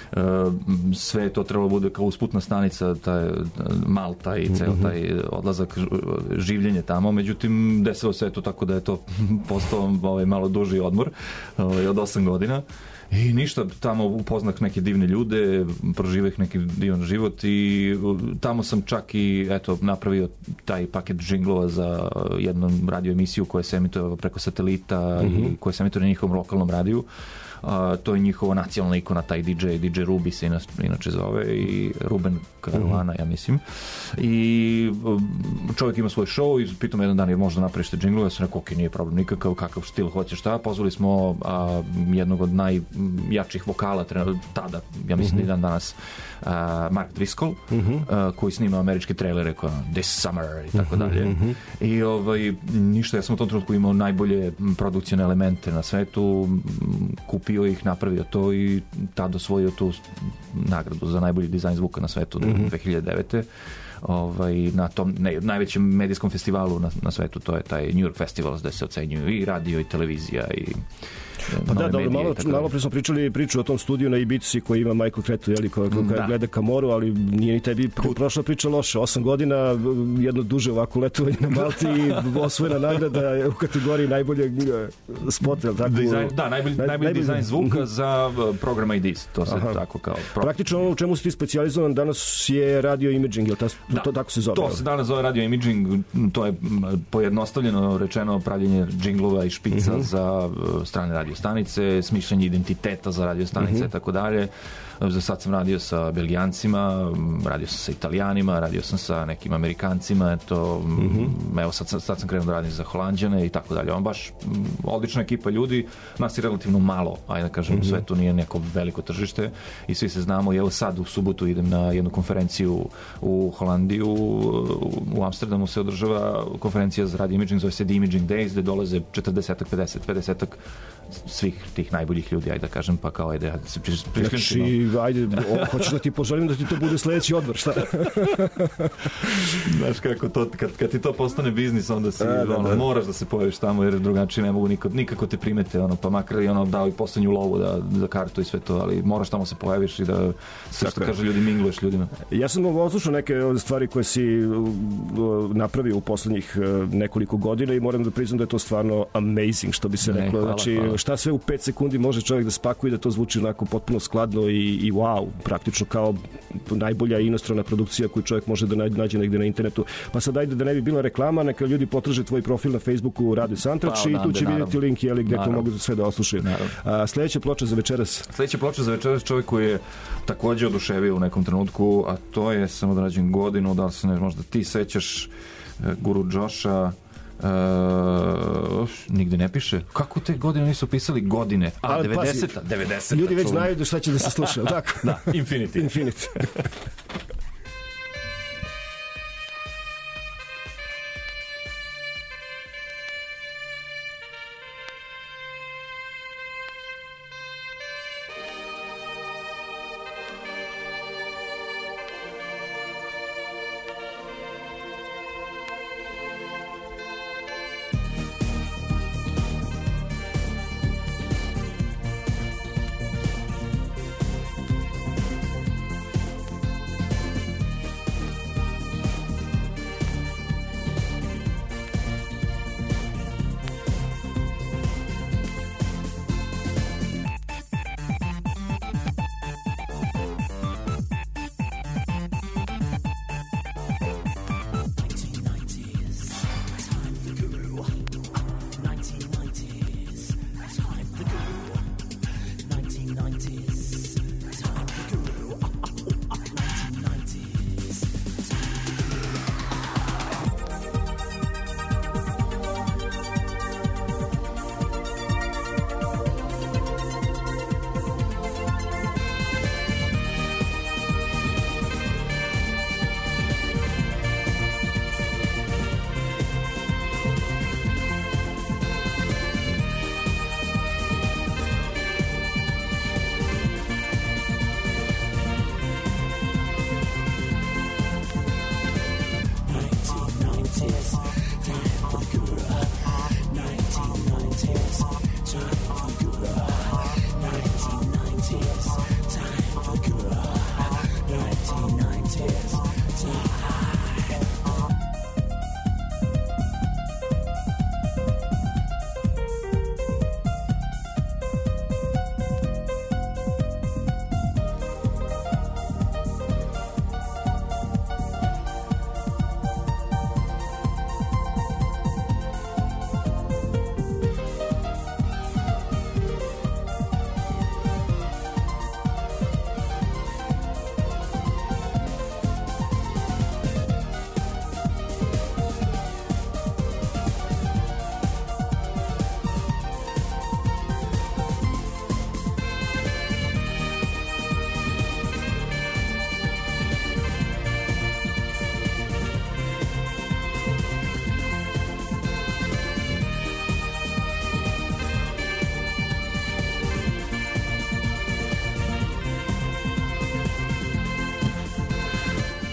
P: Sve je to trebalo bude kao usputna stanica, taj Malta i ceo taj odlazak, življenje tamo, međutim desilo se to tako da je to postao malo duži odmor od 8 godina. I ništa, tamo upoznah neke divne ljude, proživeh neki divan život i tamo sam čak i napravio taj paket džinglova za jednu radio emisiju koja se emituje preko satelita i koja se emituje na njihovom lokalnom radiju. To je njihova nacionalna ikona, taj DJ Ruby se inače zove, i Ruben Caruana, ja mislim. I čovjek ima svoj show i pitao me jedan dan, jer možda napraviš te džinglove, ja sam rekao, ok, nije problem nikakav, kakav stil hoćeš, šta. Pozvali smo jednog od najjačih vokala tada, ja mislim da i dan danas, Mark Driscoll, koji snima američke trailere kao This Summer i tako dalje. I ništa, ja sam u tom trenutku imao najbolje produkcijne elemente na svetu, kupio ih, napravio to i tad osvojio tu nagradu za najbolji dizajn zvuka na svetu 2009. Na tom najvećem medijskom festivalu na svetu, to je taj New York Festival, gde se ocenjuju i radio i televizija i
C: pa da, dobro, malo pre smo pričali priču o tom studiju na Ibici koji ima Michael Cretu, koja gleda ka moru, ali nije ni tebi prošla priča loše. 8 godina, jedno duže ovako letovanje na Malti i osvojena nagrada u kategoriji najbolje spota, tako?
P: Da, najbolji dizajn zvuka za program IDs, to se tako kao...
C: Praktično ono u čemu si ti specijalizovan danas je radio imaging, jel to tako se zove?
P: To se danas zove radio imaging, to je pojednostavljeno rečeno pravljenje džinglova i špica za strane radio stanice, smišljanje identiteta za radio stanice i tako dalje. Za sad sam radio sa Belgijancima, radio sam sa Italijanima, radio sam sa nekim Amerikancima, evo sad sam krenuo da radim za Holanđane i tako dalje. On baš odlična ekipa ljudi, nas je relativno malo, ajde da kažem, u svetu nije neko veliko tržište i svi se znamo. I evo sad u subotu idem na jednu konferenciju u Holandiju, u Amsterdamu se održava konferencija za radio imaging, zove se The Imaging Days, gde dolaze 40-50 svih tih najboljih ljudi, ajde da kažem, pa kao ajde da se prišljentimo.
C: Ajde, hoćeš da ti poželim da ti to bude sledeći odmor, šta?
P: Znaš kako to, kad ti to postane biznis, onda si, moraš da se pojaviš tamo, jer drugačije ne mogu nikako te primete, pa makar i dao i poslednju lovu za kartu i sve to, ali moraš tamo se pojaviš i da sve što kaže ljudi mingluješ ljudima.
C: Ja sam oslušao neke stvari koje si napravio u poslednjih nekoliko godina i moram da priznam da je to stvarno amazing, što bi se reklo. Znači, šta sve u 5 sekundi može čovjek da spakuje, da to zvuči onako potpuno skladno i wow, praktično kao najbolja inostrana produkcija koju čovjek može da nađe negde na internetu. Pa sad ajde da ne bi bila reklama, neka ljudi potraže tvoj profil na Facebooku Radio Soundtrack i tu će vidjeti link gdje to mogu sve da oslušaju. Sljedeća ploča za večeras?
P: Sljedeća ploča za večeras čovjek koji je također oduševio u nekom trenutku, a to je, samo da nađem godinu, da li se možda ti sećaš Guru Josha, nigde ne piše. Kako te godine nisu pisali godine? 90-a.
C: Ljudi već znaju da šta će da se sluša, tako?
P: Da, Infinity.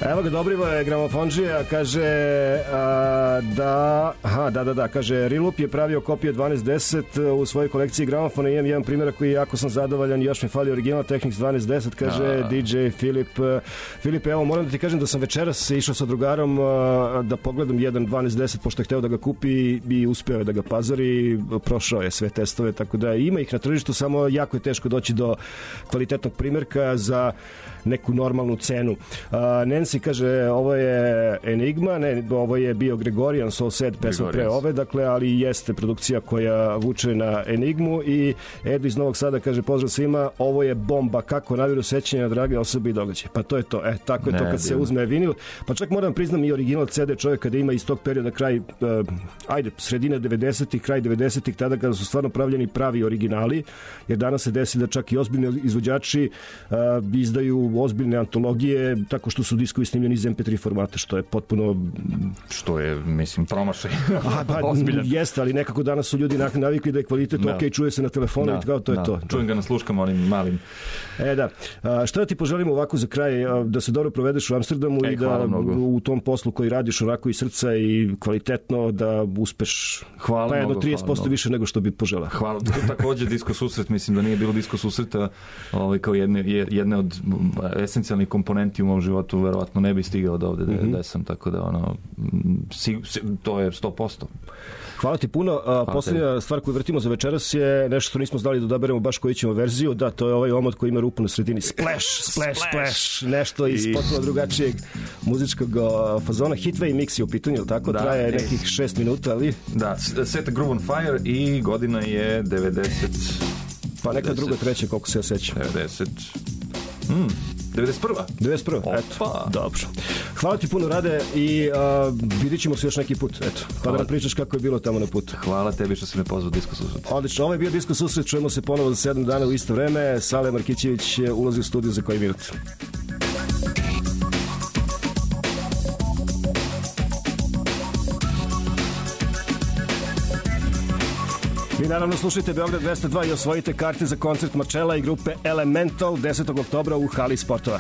C: Evo ga, Dobrivo je gramofonđija, kaže da, kaže Rilup je pravio kopije 1210 u svojoj kolekciji gramofona, imam jedan primjerak koji jako sam zadovoljan, još mi fali original Technics 1210, kaže DJ Filip. Filip, evo, moram da ti kažem da sam večeras išao sa drugarom da pogledam jedan 1210, pošto je hteo da ga kupi i uspeo je da ga pazari, prošao je sve testove, tako da ima ih na tržištu, samo jako je teško doći do kvalitetnog primjerka za neku normalnu cenu. Nancy kaže, ovo je Enigma, ne, ovo je bio Gregorian Soul Sad, pesma pre ove, dakle, ali jeste produkcija koja vuče na Enigmu. I Edo iz Novog Sada kaže, pozdrav svima, ovo je bomba, kako naviru sećanja na drage osobe i događaje. Pa to je to, tako je to kad se uzme vinil. Pa čak moram priznam i original CD čovjek kada ima iz tog perioda kraj, sredina 90-ih, kraj 90-ih, tada kada su stvarno pravljeni pravi originali, jer danas se desi da čak i ozbiljni izvođači izdaju ozbiljne antologije tako što su diskovi snimljeni iz MP3 formata, što je potpuno...
P: Što je, mislim, promašaj.
C: Jeste, ali nekako danas su ljudi navikli da je kvalitet ok, čuje se na telefonu i kao to je to.
P: Čujem ga na sluškama onim malim.
C: Da. Šta da ti poželim ovako za kraj? Da se dobro provedeš u Amsterdamu i da u tom poslu koji radiš onako iz srca i kvalitetno da uspeš pa jedno 30% više nego što bi požela.
P: Hvala. Također Disko susret, mislim da nije bilo Disko susreta kao jedne od esencijalnih komponenti u mom životu, verovatno ne bi stigao do ovde da sam, tako da to je 100%.
C: Hvala ti puno. Posljednja stvar koju vrtimo za večeras je nešto što nismo znali da odaberemo baš koju ćemo verziju. Da, to je ovaj omot koji ima rupu na sredini. Splash. Nešto iz potpuno drugačijeg muzičkog fazona. Hitway mix je u pitanju, ili tako? Traje nekih 6 minuta, ali...
P: Da, Set a Groove on Fire i godina je 90...
C: Pa neka druga, treća, koliko se ja sećam. 91. Eto, dobro. Hvala ti puno, Rade, i vidit ćemo se još neki put. Eto, pa da nam pričaš kako je bilo tamo na putu.
P: Hvala tebi što si me pozvao Disko susret.
C: Odlično, ovo je bio Disko susret, čujemo se ponovo za 7 dana u isto vreme. Sale Markićević ulazi u studiju za koji minut. Vi naravno slušajte Beograd 202 i osvojite karte za koncert Marčela i grupe Elemental 10. oktobra u hali sportova.